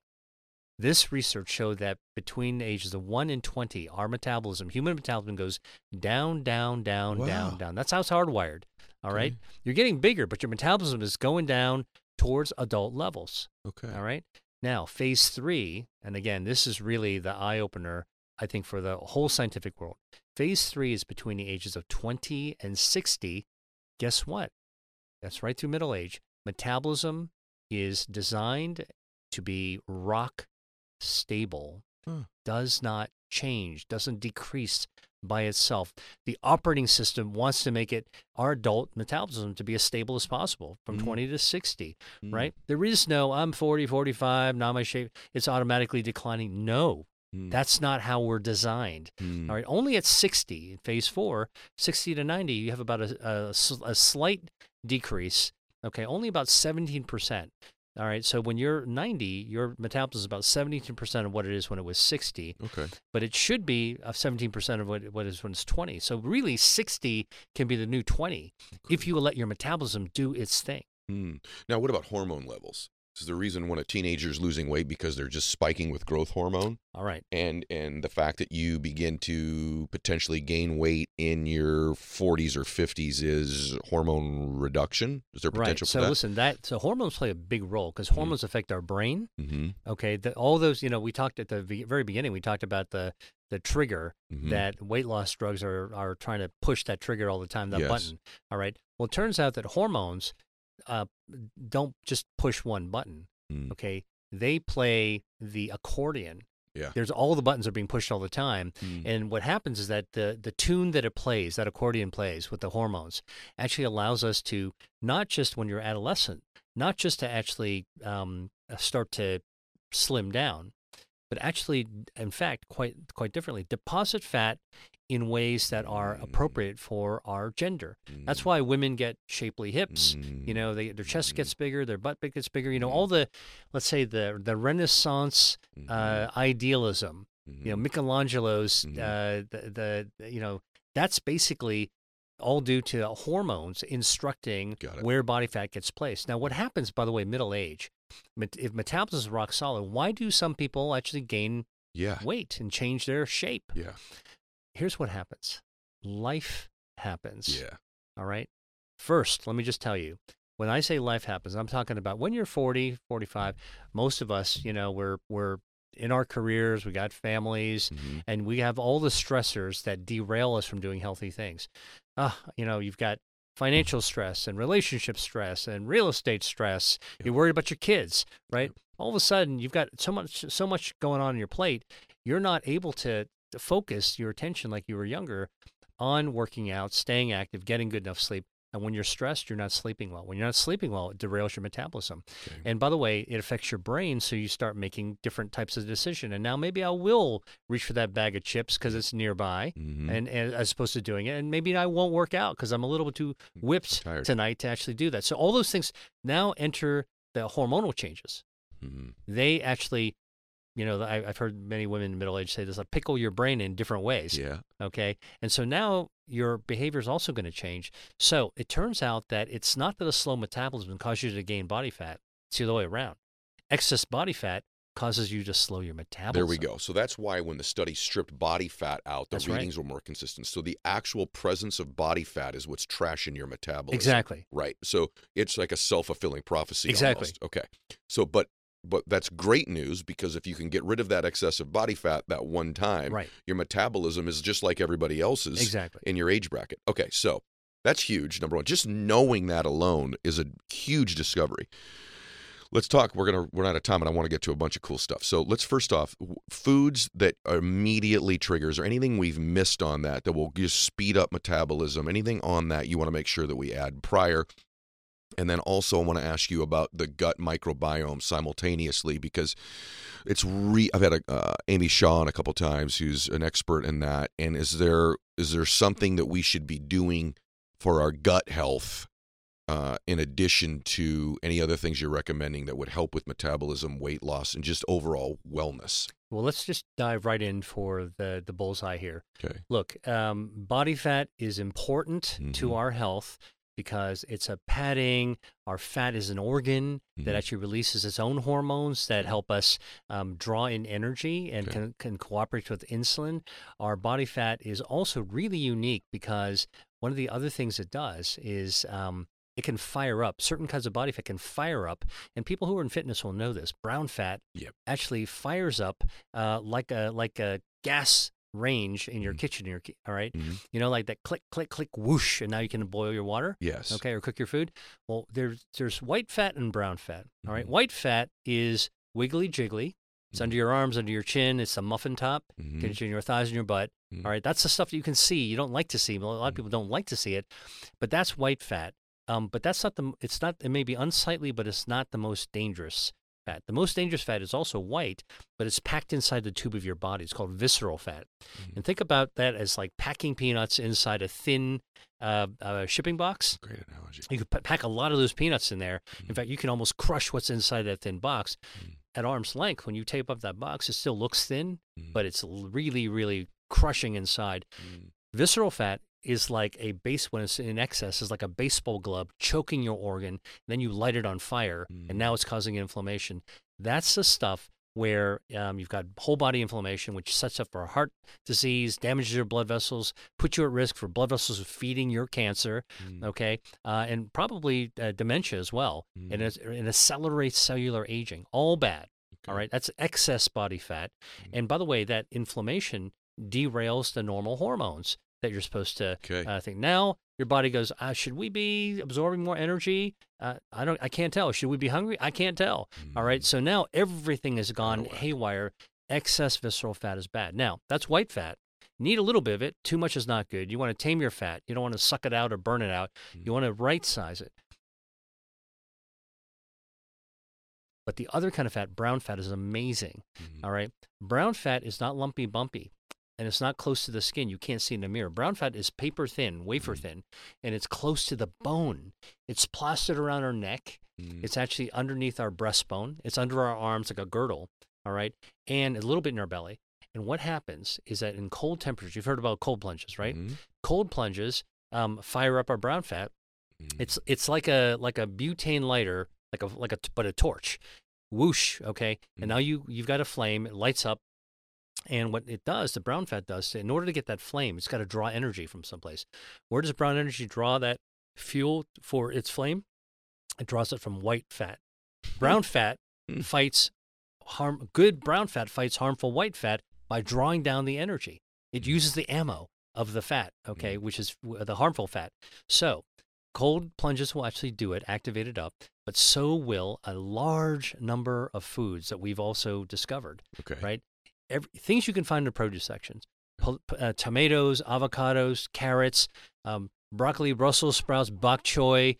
This research showed that between the ages of 1 and 20, our metabolism, human metabolism, goes down, down, down, down, down. That's how it's hardwired, all right? You're getting bigger, but your metabolism is going down towards adult levels, all right? Now, phase 3, and again, this is really the eye-opener, I think, for the whole scientific world. Phase 3 is between the ages of 20 and 60. Guess what? That's right through middle age. Metabolism is designed to be rock stable, does not change, doesn't decrease by itself. The operating system wants to make it our adult metabolism to be as stable as possible from 20 to 60, right? There is no, I'm 40, 45, now my shape, it's automatically declining. No, that's not how we're designed. All right, only at 60, phase 4, 60 to 90, you have about a slight decrease, only about 17%. All right, so when you're 90, your metabolism is about 17% of what it is when it was 60. Okay. But it should be 17% of what it is when it's 20. So really, 60 can be the new 20 if you let your metabolism do its thing. Now, what about hormone levels? This is the reason when a teenager is losing weight because they're just spiking with growth hormone. All right. And the fact that you begin to potentially gain weight in your 40s or 50s is hormone reduction. Is there potential for that? So listen, so hormones play a big role because hormones affect our brain. Okay. All those, we talked at the very beginning, we talked about the trigger that weight loss drugs are trying to push that trigger all the time, that button. All right. Well, it turns out that hormones don't just push one button, okay? They play the accordion. Yeah. There's all the buttons are being pushed all the time. And what happens is that the tune that it plays, that accordion plays with the hormones, actually allows us to, not just when you're adolescent, not just to actually start to slim down, but actually, in fact, quite differently, deposit fat in ways that are appropriate for our gender. That's why women get shapely hips. Their chest gets bigger, their butt gets bigger. All the, let's say, the Renaissance idealism. Michelangelo's. That's basically all due to hormones instructing where body fat gets placed. Now, what happens, by the way, middle age? If metabolism is rock solid, why do some people actually gain weight and change their shape? Yeah. Here's what happens. Life happens. Yeah. All right? First, let me just tell you, when I say life happens, I'm talking about when you're 40, 45, most of us, we're in our careers, we got families, and we have all the stressors that derail us from doing healthy things. You've got financial stress and relationship stress and real estate stress. You're worried about your kids, right? All of a sudden, you've got so much going on your plate. You're not able to focus your attention like you were younger on working out, staying active, getting good enough sleep. And when you're stressed, you're not sleeping well. When you're not sleeping well, it derails your metabolism. Okay. And by the way, it affects your brain, so you start making different types of decisions. And now maybe I will reach for that bag of chips because it's nearby, and as opposed to doing it. And maybe I won't work out because I'm a little bit too whipped tonight to actually do that. So all those things now enter the hormonal changes. They actually, I've heard many women in middle age say this, like pickle your brain in different ways. Yeah. Okay. And so now your behavior is also going to change. So it turns out that it's not that a slow metabolism causes you to gain body fat. It's the other way around. Excess body fat causes you to slow your metabolism. There we go. So that's why when the study stripped body fat out, the readings were more consistent. So the actual presence of body fat is what's trashing your metabolism. Exactly. Right. So it's like a self-fulfilling prophecy. Exactly. Almost. Okay. So, but that's great news because if you can get rid of that excessive body fat that one time, your metabolism is just like everybody else's in your age bracket. Okay, so that's huge, number one. Just knowing that alone is a huge discovery. let's talk. We're out of time, and I want to get to a bunch of cool stuff. So let's first off, foods that immediately triggers, or anything we've missed on that will just speed up metabolism. Anything on that you want to make sure that we add prior. And then also I want to ask you about the gut microbiome simultaneously, because it's I've had Amy Shaw on a couple times, who's an expert in that. And is there something that we should be doing for our gut health in addition to any other things you're recommending that would help with metabolism, weight loss, and just overall wellness? Well, let's just dive right in for the bullseye here. Okay. Look, body fat is important to our health, because it's a padding. Our fat is an organ that actually releases its own hormones that help us draw in energy and can cooperate with insulin. Our body fat is also really unique because one of the other things it does is it can fire up. Certain kinds of body fat can fire up, and people who are in fitness will know this. Brown fat actually fires up like a gas range in your kitchen, all right? You know, like that click, click, click, whoosh, and now you can boil your water. Yes. Okay, or cook your food. Well, there's white fat and brown fat, all right? White fat is wiggly jiggly. It's under your arms, under your chin. It's a muffin top. Get it in your thighs and your butt. All right, that's the stuff that you can see. You don't like to see. A lot of people don't like to see it, but that's white fat. But that's not it may be unsightly, but it's not the most dangerous fat. The most dangerous fat is also white, but it's packed inside the tube of your body. It's called visceral fat. And think about that as like packing peanuts inside a thin shipping box. Great analogy. You could pack a lot of those peanuts in there. In fact, you can almost crush what's inside that thin box. At arm's length, when you tape up that box, it still looks thin, but it's really, really crushing inside. Visceral fat is like when it's in excess, is like a baseball glove choking your organ. Then you light it on fire, and now it's causing inflammation. That's the stuff where you've got whole body inflammation, which sets up for heart disease, damages your blood vessels, puts you at risk for blood vessels feeding your cancer, okay, and probably dementia as well. And it accelerates cellular aging. All bad. All right, that's excess body fat. And by the way, that inflammation derails the normal hormones that you're supposed to think. Now your body goes, should we be absorbing more energy? I can't tell. Should we be hungry? I can't tell. All right. So now everything has gone haywire. Excess visceral fat is bad. Now that's white fat. Need a little bit of it. Too much is not good. You want to tame your fat. You don't want to suck it out or burn it out. You want to right size it. But the other kind of fat, brown fat, is amazing. All right. Brown fat is not lumpy bumpy. And it's not close to the skin. You can't see in the mirror. Brown fat is paper thin, wafer thin, and it's close to the bone. It's plastered around our neck. It's actually underneath our breastbone. It's under our arms like a girdle, all right, and a little bit in our belly. And what happens is that in cold temperatures, you've heard about cold plunges, right? Cold plunges fire up our brown fat. It's like a butane lighter, but a torch. Whoosh, okay? And now you've got a flame. It lights up. And what it does, the brown fat does, in order to get that flame, it's got to draw energy from someplace. Where does brown energy draw that fuel for its flame? It draws it from white fat. Brown fat fights good brown fat fights harmful white fat by drawing down the energy. It uses the ammo of the fat, okay, which is the harmful fat. So cold plunges will actually do it, activate it up, but so will a large number of foods that we've also discovered, right? Things you can find in the produce sections, tomatoes, avocados, carrots, broccoli, Brussels sprouts, bok choy,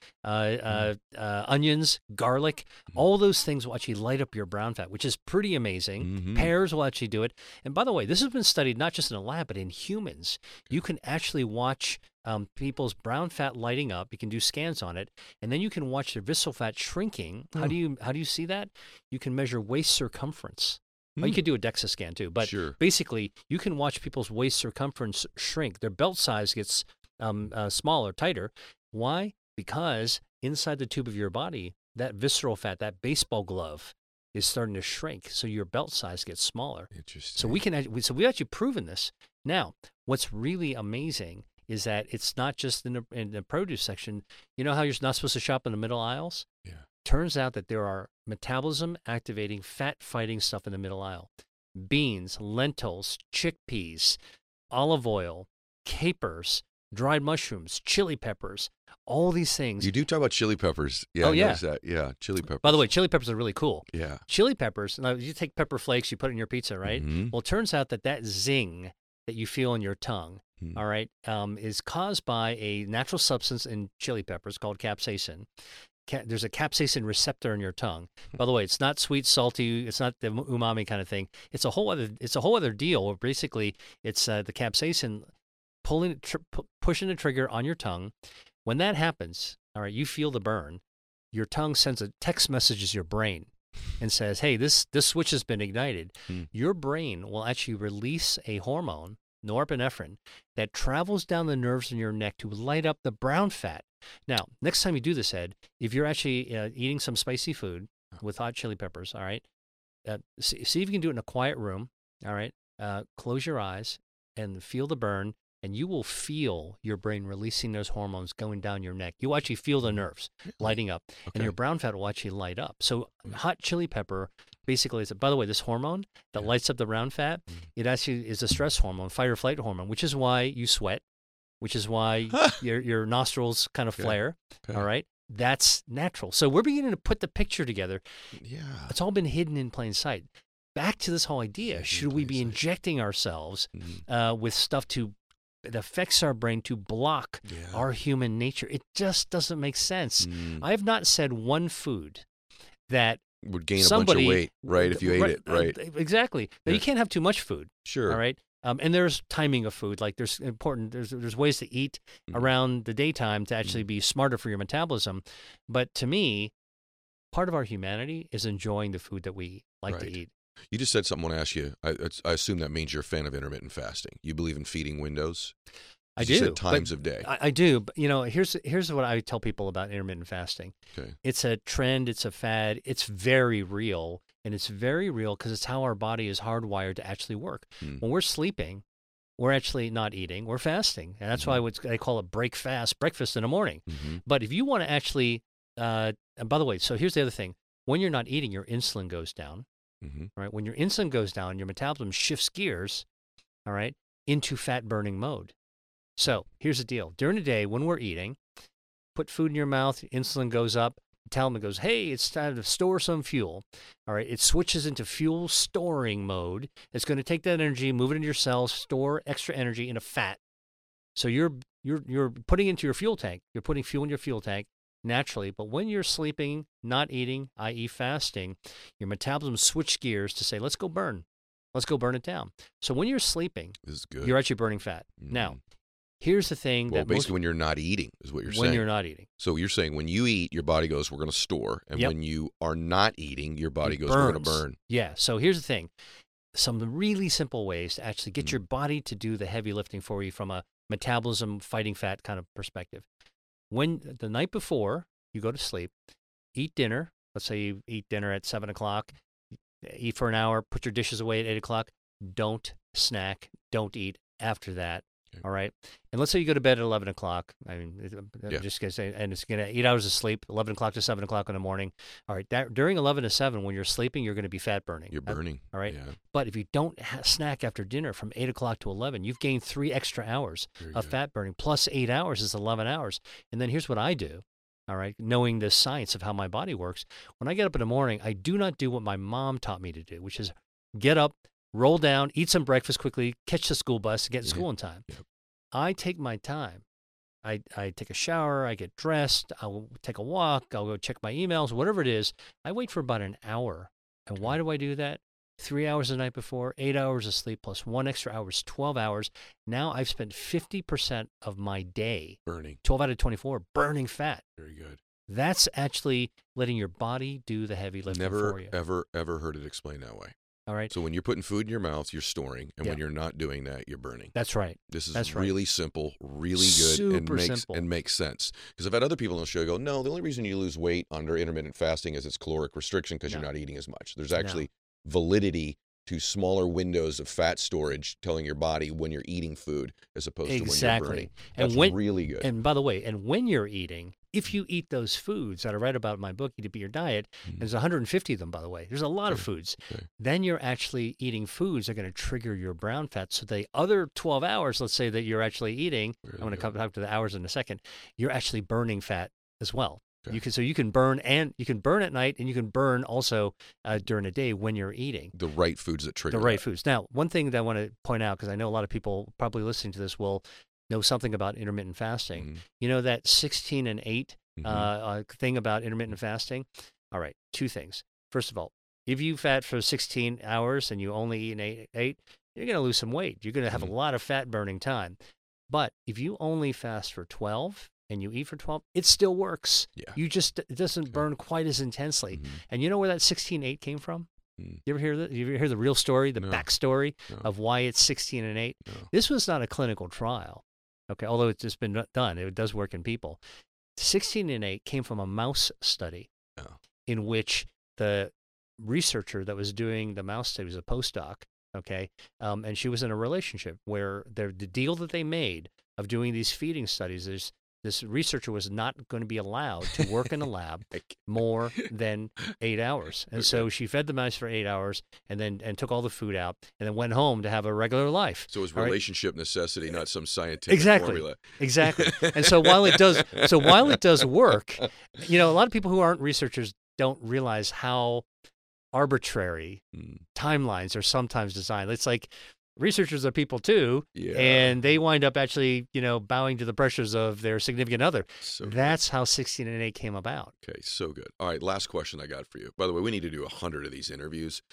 onions, garlic. All those things will actually light up your brown fat, which is pretty amazing. Pears will actually do it. And by the way, this has been studied not just in a lab, but in humans. You can actually watch people's brown fat lighting up. You can do scans on it, and then you can watch their visceral fat shrinking. How do you see that? You can measure waist circumference. Well, you could do a DEXA scan too, but basically you can watch people's waist circumference shrink. Their belt size gets smaller, tighter. Why? Because inside the tube of your body, that visceral fat, that baseball glove, is starting to shrink. So your belt size gets smaller. Interesting. So we've actually proven this. Now, what's really amazing is that it's not just in the produce section. You know how you're not supposed to shop in the middle aisles? Yeah. Turns out that there are metabolism-activating, fat-fighting stuff in the middle aisle. Beans, lentils, chickpeas, olive oil, capers, dried mushrooms, chili peppers, all these things. You do talk about chili peppers. Yeah, oh, yeah. That. Yeah, chili peppers. By the way, chili peppers are really cool. Yeah. Chili peppers, now you take pepper flakes, you put it in your pizza, right? Mm-hmm. Well, it turns out that zing that you feel in your tongue, all right, is caused by a natural substance in chili peppers called capsaicin. There's a capsaicin receptor in your tongue. By the way, it's not sweet, salty. It's not the umami kind of thing. It's a whole other deal. Where basically, it's the capsaicin pushing the trigger on your tongue. When that happens, all right, you feel the burn. Your tongue sends a text message to your brain and says, "Hey, this switch has been ignited." Your brain will actually release a hormone, norepinephrine, that travels down the nerves in your neck to light up the brown fat. Now, next time you do this, Ed, if you're actually eating some spicy food with hot chili peppers, all right, see if you can do it in a quiet room, all right, close your eyes and feel the burn, and you will feel your brain releasing those hormones going down your neck. You actually feel the nerves lighting up, and your brown fat will actually light up. So hot chili pepper basically is, by the way, this hormone that lights up the brown fat, it actually is a stress hormone, fight or flight hormone, which is why you sweat, which is why your nostrils kind of flare, all right? That's natural. So we're beginning to put the picture together. Yeah. It's all been hidden in plain sight. Back to this whole idea, should we be injecting ourselves with stuff that affects our brain to block our human nature? It just doesn't make sense. I have not said one food that would gain a bunch of weight, right, if you ate it, right? Exactly. Now, you can't have too much food. Sure. All right? And there's timing of food. Like there's ways to eat around the daytime to actually be smarter for your metabolism. But to me, part of our humanity is enjoying the food that we like to eat. You just said something I want to ask you. I assume that means you're a fan of intermittent fasting. You believe in feeding windows? I do. You said times of day. I do. But, here's what I tell people about intermittent fasting. Okay. It's a trend. It's a fad. It's very real. And it's very real because it's how our body is hardwired to actually work. When we're sleeping, we're actually not eating. We're fasting. And that's why I call it breakfast in the morning. But if you want to actually, and by the way, so here's the other thing. When you're not eating, your insulin goes down. Right? When your insulin goes down, your metabolism shifts gears, all right, into fat burning mode. So here's the deal. During the day, when we're eating, put food in your mouth, insulin goes up, metabolism goes, hey, it's time to store some fuel. All right, it switches into fuel storing mode. It's going to take that energy, move it into your cells, store extra energy into fat. So you're putting into your fuel tank. You're putting fuel in your fuel tank naturally. But when you're sleeping, not eating, i.e. fasting, your metabolism switch gears to say, let's go burn. Let's go burn it down. So when you're sleeping, this is good. You're actually burning fat. Now, here's the thing. Well, basically when you're not eating is what you're saying. When you're not eating. So you're saying when you eat, your body goes, we're going to store. And when you are not eating, your body goes, we're going to burn. Yeah. So here's the thing. Some really simple ways to actually get your body to do the heavy lifting for you from a metabolism, fighting fat kind of perspective. When the night before you go to sleep, eat dinner. Let's say you eat dinner at 7 o'clock, eat for an hour, put your dishes away at 8 o'clock. Don't snack. Don't eat after that. Okay. All right. And let's say you go to bed at 11 o'clock. I mean, I'm just going to say, and it's going to 8 hours of sleep, 11 o'clock to 7 o'clock in the morning. All right. During 11 to 7, when you're sleeping, you're going to be fat burning. You're burning. All right. Yeah. But if you don't snack after dinner from 8 o'clock to 11, you've gained 3 extra hours of fat burning. Plus 8 hours is 11 hours. And then here's what I do. All right. Knowing the science of how my body works. When I get up in the morning, I do not do what my mom taught me to do, which is get up, roll down, eat some breakfast quickly, catch the school bus, get to school in time. Yep. I take my time. I take a shower, I get dressed, I'll take a walk, I'll go check my emails, whatever it is. I wait for about an hour. And why do I do that? 3 hours the night before, 8 hours of sleep plus 1 extra hour is 12 hours. Now I've spent 50% of my day burning. 12 out of 24 burning fat. Very good. That's actually letting your body do the heavy lifting for you. Never, ever heard it explained that way. All right. So when you're putting food in your mouth, you're storing, and when you're not doing that, you're burning. That's right. This is really simple, really good, and makes sense. Because I've had other people on the show go, no, the only reason you lose weight under intermittent fasting is it's caloric restriction because you're not eating as much. There's actually validity to smaller windows of fat storage telling your body when you're eating food as opposed to when you're burning. That's really good. And by the way, and when you're eating, If you eat those foods that I read about in my book, Eat to Beat Your Diet, and there's 150 of them, by the way. There's a lot of foods. Then you're actually eating foods that are going to trigger your brown fat. So the other 12 hours, let's say that you're actually eating, I'm going to come back to the hours in a second, you're actually burning fat as well. Okay. You can burn at night, and you can burn also during the day when you're eating. The right foods that trigger the right foods. Now, one thing that I want to point out, because I know a lot of people probably listening to this will know something about intermittent fasting. Mm-hmm. You know that 16 and 8 thing about intermittent fasting? All right, two things. First of all, if you fat for 16 hours and you only eat an 8, you're going to lose some weight. You're going to have a lot of fat burning time. But if you only fast for 12 and you eat for 12, it still works. Yeah. It doesn't burn quite as intensely. Mm-hmm. And you know where that 16-8 came from? You ever hear the real story, the backstory of why it's 16 and 8? No. This was not a clinical trial, okay, although it's just been done. It does work in people. 16 and 8 came from a mouse study in which the researcher that was doing the mouse study was a postdoc, okay, and she was in a relationship where the deal that they made of doing these feeding studies is this researcher was not going to be allowed to work in a lab more than 8 hours. And so she fed the mice for 8 hours and took all the food out and then went home to have a regular life. So it was relationship necessity, not some scientific formula. Exactly. And so while it does work, a lot of people who aren't researchers don't realize how arbitrary timelines are sometimes designed. It's like researchers are people too, and they wind up actually, bowing to the pressures of their significant other. So that's how 16 and 8 came about. Okay, so good. All right, last question I got for you. By the way, we need to do 100 of these interviews.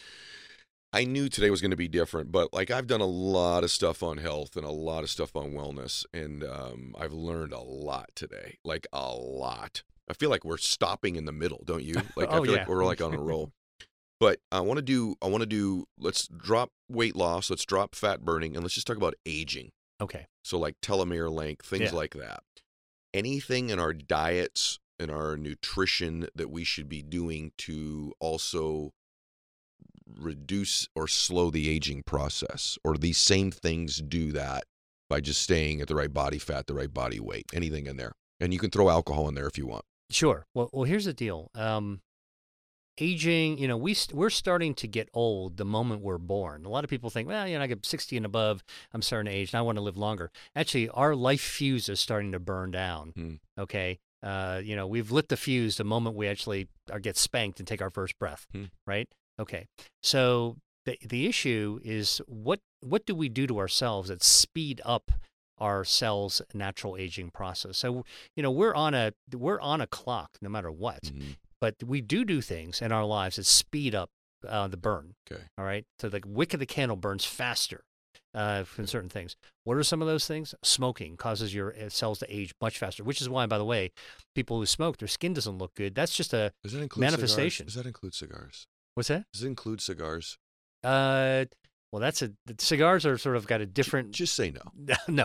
I knew today was going to be different, but I've done a lot of stuff on health and a lot of stuff on wellness, and I've learned a lot today, a lot. I feel like we're stopping in the middle, don't you? I feel like we're on a roll. But I want to do, let's drop weight loss, let's drop fat burning, and let's just talk about aging. Okay. So telomere length, things like that. Anything in our diets and our nutrition that we should be doing to also reduce or slow the aging process? Or these same things do that by just staying at the right body fat, the right body weight, anything in there? And you can throw alcohol in there if you want. Sure. Well, here's the deal. Aging, we're starting to get old the moment we're born. A lot of people think, I get 60 and above, I'm starting to age, and I want to live longer. Actually, our life fuse is starting to burn down, okay? We've lit the fuse the moment we actually get spanked and take our first breath, right? Okay, so the issue is what do we do to ourselves that speed up our cells' natural aging process? So, we're on a clock no matter what. Mm-hmm. But we do things in our lives that speed up the burn. Okay. All right. So the wick of the candle burns faster from certain things. What are some of those things? Smoking causes your cells to age much faster, which is why, by the way, people who smoke, their skin doesn't look good. That's just a manifestation. Does that include cigars? What's that? Does it include cigars? Well, cigars are sort of got a different. Just say no. No,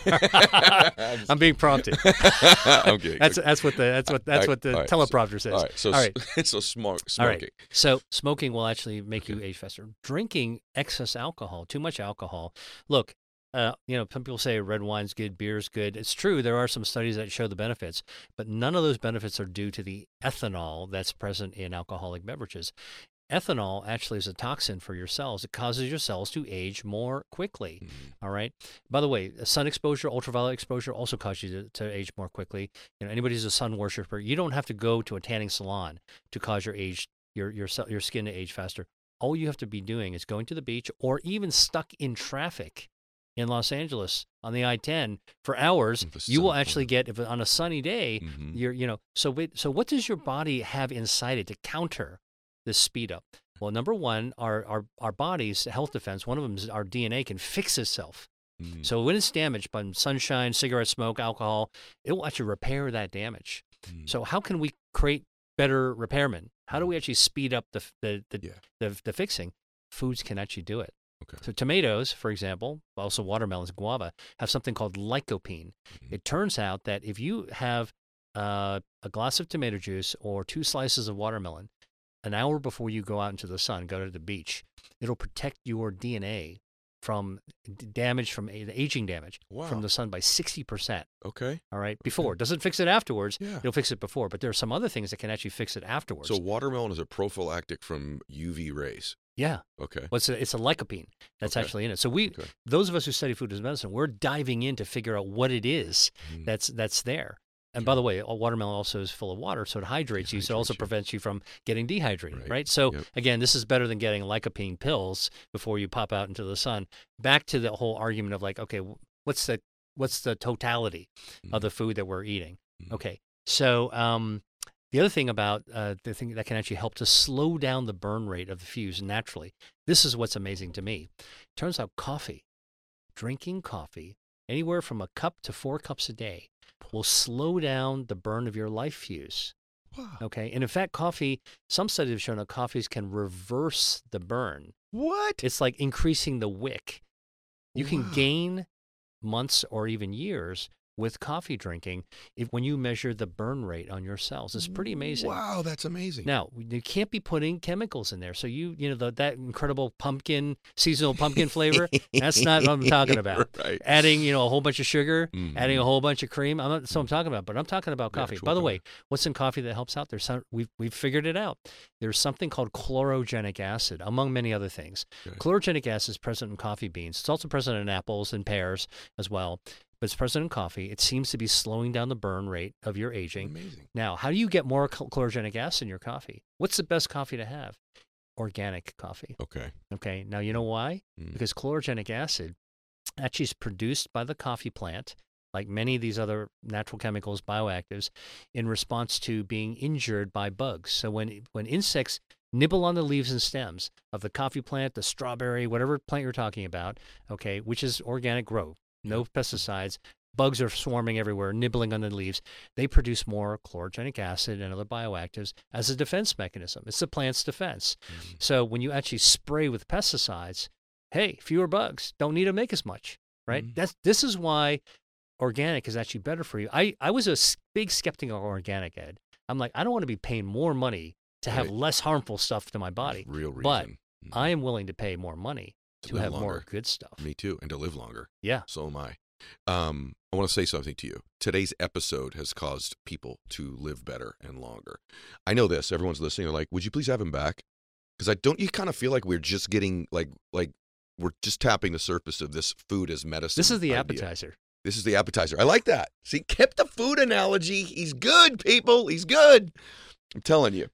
I'm being prompted. Okay. That's what the teleprompter says. All right. So smoking. All right. So smoking will actually make you age faster. Drinking excess alcohol, too much alcohol. Look, some people say red wine's good, beer's good. It's true. There are some studies that show the benefits, but none of those benefits are due to the ethanol that's present in alcoholic beverages. Ethanol actually is a toxin for your cells. It causes your cells to age more quickly. Mm-hmm. All right. By the way, sun exposure, ultraviolet exposure also causes you to age more quickly. Anybody who's a sun worshiper, you don't have to go to a tanning salon to cause your skin to age faster. All you have to be doing is going to the beach or even stuck in traffic in Los Angeles on the I-10 for hours. You will actually get, if on a sunny day, So what does your body have inside it to counter this speed up? Well, number one, our body's health defense, one of them is our DNA can fix itself. Mm. So when it's damaged by sunshine, cigarette smoke, alcohol, it will actually repair that damage. Mm. So how can we create better repairmen? How do we actually speed up the fixing? Foods can actually do it. Okay. So tomatoes, for example, also watermelons, guava, have something called lycopene. Mm. It turns out that if you have a glass of tomato juice or 2 slices of watermelon, an hour before you go out into the sun, go to the beach, it'll protect your DNA damage from the aging damage from the sun by 60%. Okay. All right. Before. Doesn't fix it afterwards. Yeah. It'll fix it before. But there are some other things that can actually fix it afterwards. So watermelon is a prophylactic from UV rays. Yeah. Okay. Well, it's a lycopene that's actually in it. So those of us who study food as medicine, we're diving in to figure out what it is that's there. And by the way, a watermelon also is full of water, so it hydrates you. So it also prevents you from getting dehydrated, right? So again, this is better than getting lycopene pills before you pop out into the sun. Back to the whole argument of like, okay, what's the totality of the food that we're eating? Okay, so the other thing about the thing that can actually help to slow down the burn rate of the fuse naturally, this is what's amazing to me. Turns out drinking coffee, anywhere from a cup to 4 cups a day, will slow down the burn of your life fuse. Wow. Okay. And in fact, some studies have shown that coffees can reverse the burn. What? It's like increasing the wick. You can gain months or even years with coffee drinking when you measure the burn rate on your cells. It's pretty amazing. Wow, that's amazing. Now, you can't be putting chemicals in there. So that incredible seasonal pumpkin flavor, that's not what I'm talking about. Right. Adding, a whole bunch of sugar, adding a whole bunch of cream. That's what I'm talking about, but I'm talking about coffee. By the way, what's in coffee that helps out? We've figured it out. There's something called chlorogenic acid, among many other things. Okay. Chlorogenic acid is present in coffee beans. It's also present in apples and pears as well. But it's present in coffee. It seems to be slowing down the burn rate of your aging. Amazing. Now, how do you get more chlorogenic acid in your coffee? What's the best coffee to have? Organic coffee. Okay. Now, you know why? Because chlorogenic acid actually is produced by the coffee plant, like many of these other natural chemicals, bioactives, in response to being injured by bugs. So when insects nibble on the leaves and stems of the coffee plant, the strawberry, whatever plant you're talking about, okay, which is organic grow, no pesticides, bugs are swarming everywhere, nibbling on the leaves. They produce more chlorogenic acid and other bioactives as a defense mechanism. It's the plant's defense. So when you actually spray with pesticides, hey, fewer bugs, don't need to make as much, right? This is why organic is actually better for you. I was a big skeptic of organic, Ed. I'm like, I don't want to be paying more money to have less harmful stuff to my body. Real reason. But I am willing to pay more money to have more good stuff. Me too, and to live longer. Yeah. So am I. I want to say something to you. Today's episode has caused people to live better and longer. I know this. Everyone's listening. They're like, would you please have him back? Because you kind of feel like we're just getting, like we're just tapping the surface of this food as medicine. This is the appetizer. This is the appetizer. I like that. See, kept the food analogy. He's good, people. He's good. I'm telling you.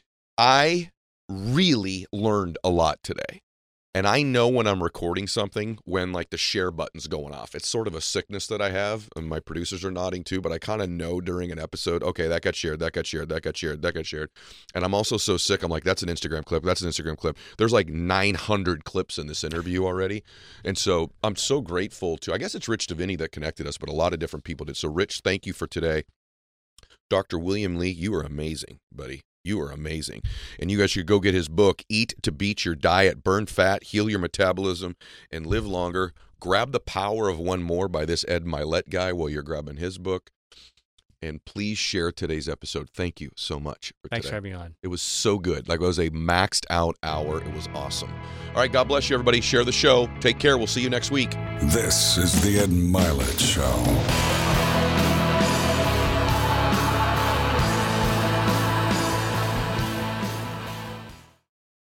I really learned a lot today. And I know when I'm recording something, when like the share button's going off. It's sort of a sickness that I have, and my producers are nodding too, but I kind of know during an episode, okay, that got shared, that got shared, that got shared, that got shared. And I'm also so sick, I'm like, that's an Instagram clip, that's an Instagram clip. There's like 900 clips in this interview already. And so I'm so grateful to, I guess it's Rich Davini that connected us, but a lot of different people did. So Rich, thank you for today. Dr. William Li, you are amazing, buddy. You are amazing. And you guys should go get his book, Eat to Beat Your Diet, Burn Fat, Heal Your Metabolism, and Live Longer. Grab The Power of One More by this Ed Mylett guy while you're grabbing his book. And please share today's episode. Thank you so much for Thanks today. for having me on. It was so good. Like it was a maxed out hour. It was awesome. All right, God bless you, everybody. Share the show. Take care. We'll see you next week. This is the Ed Mylett Show.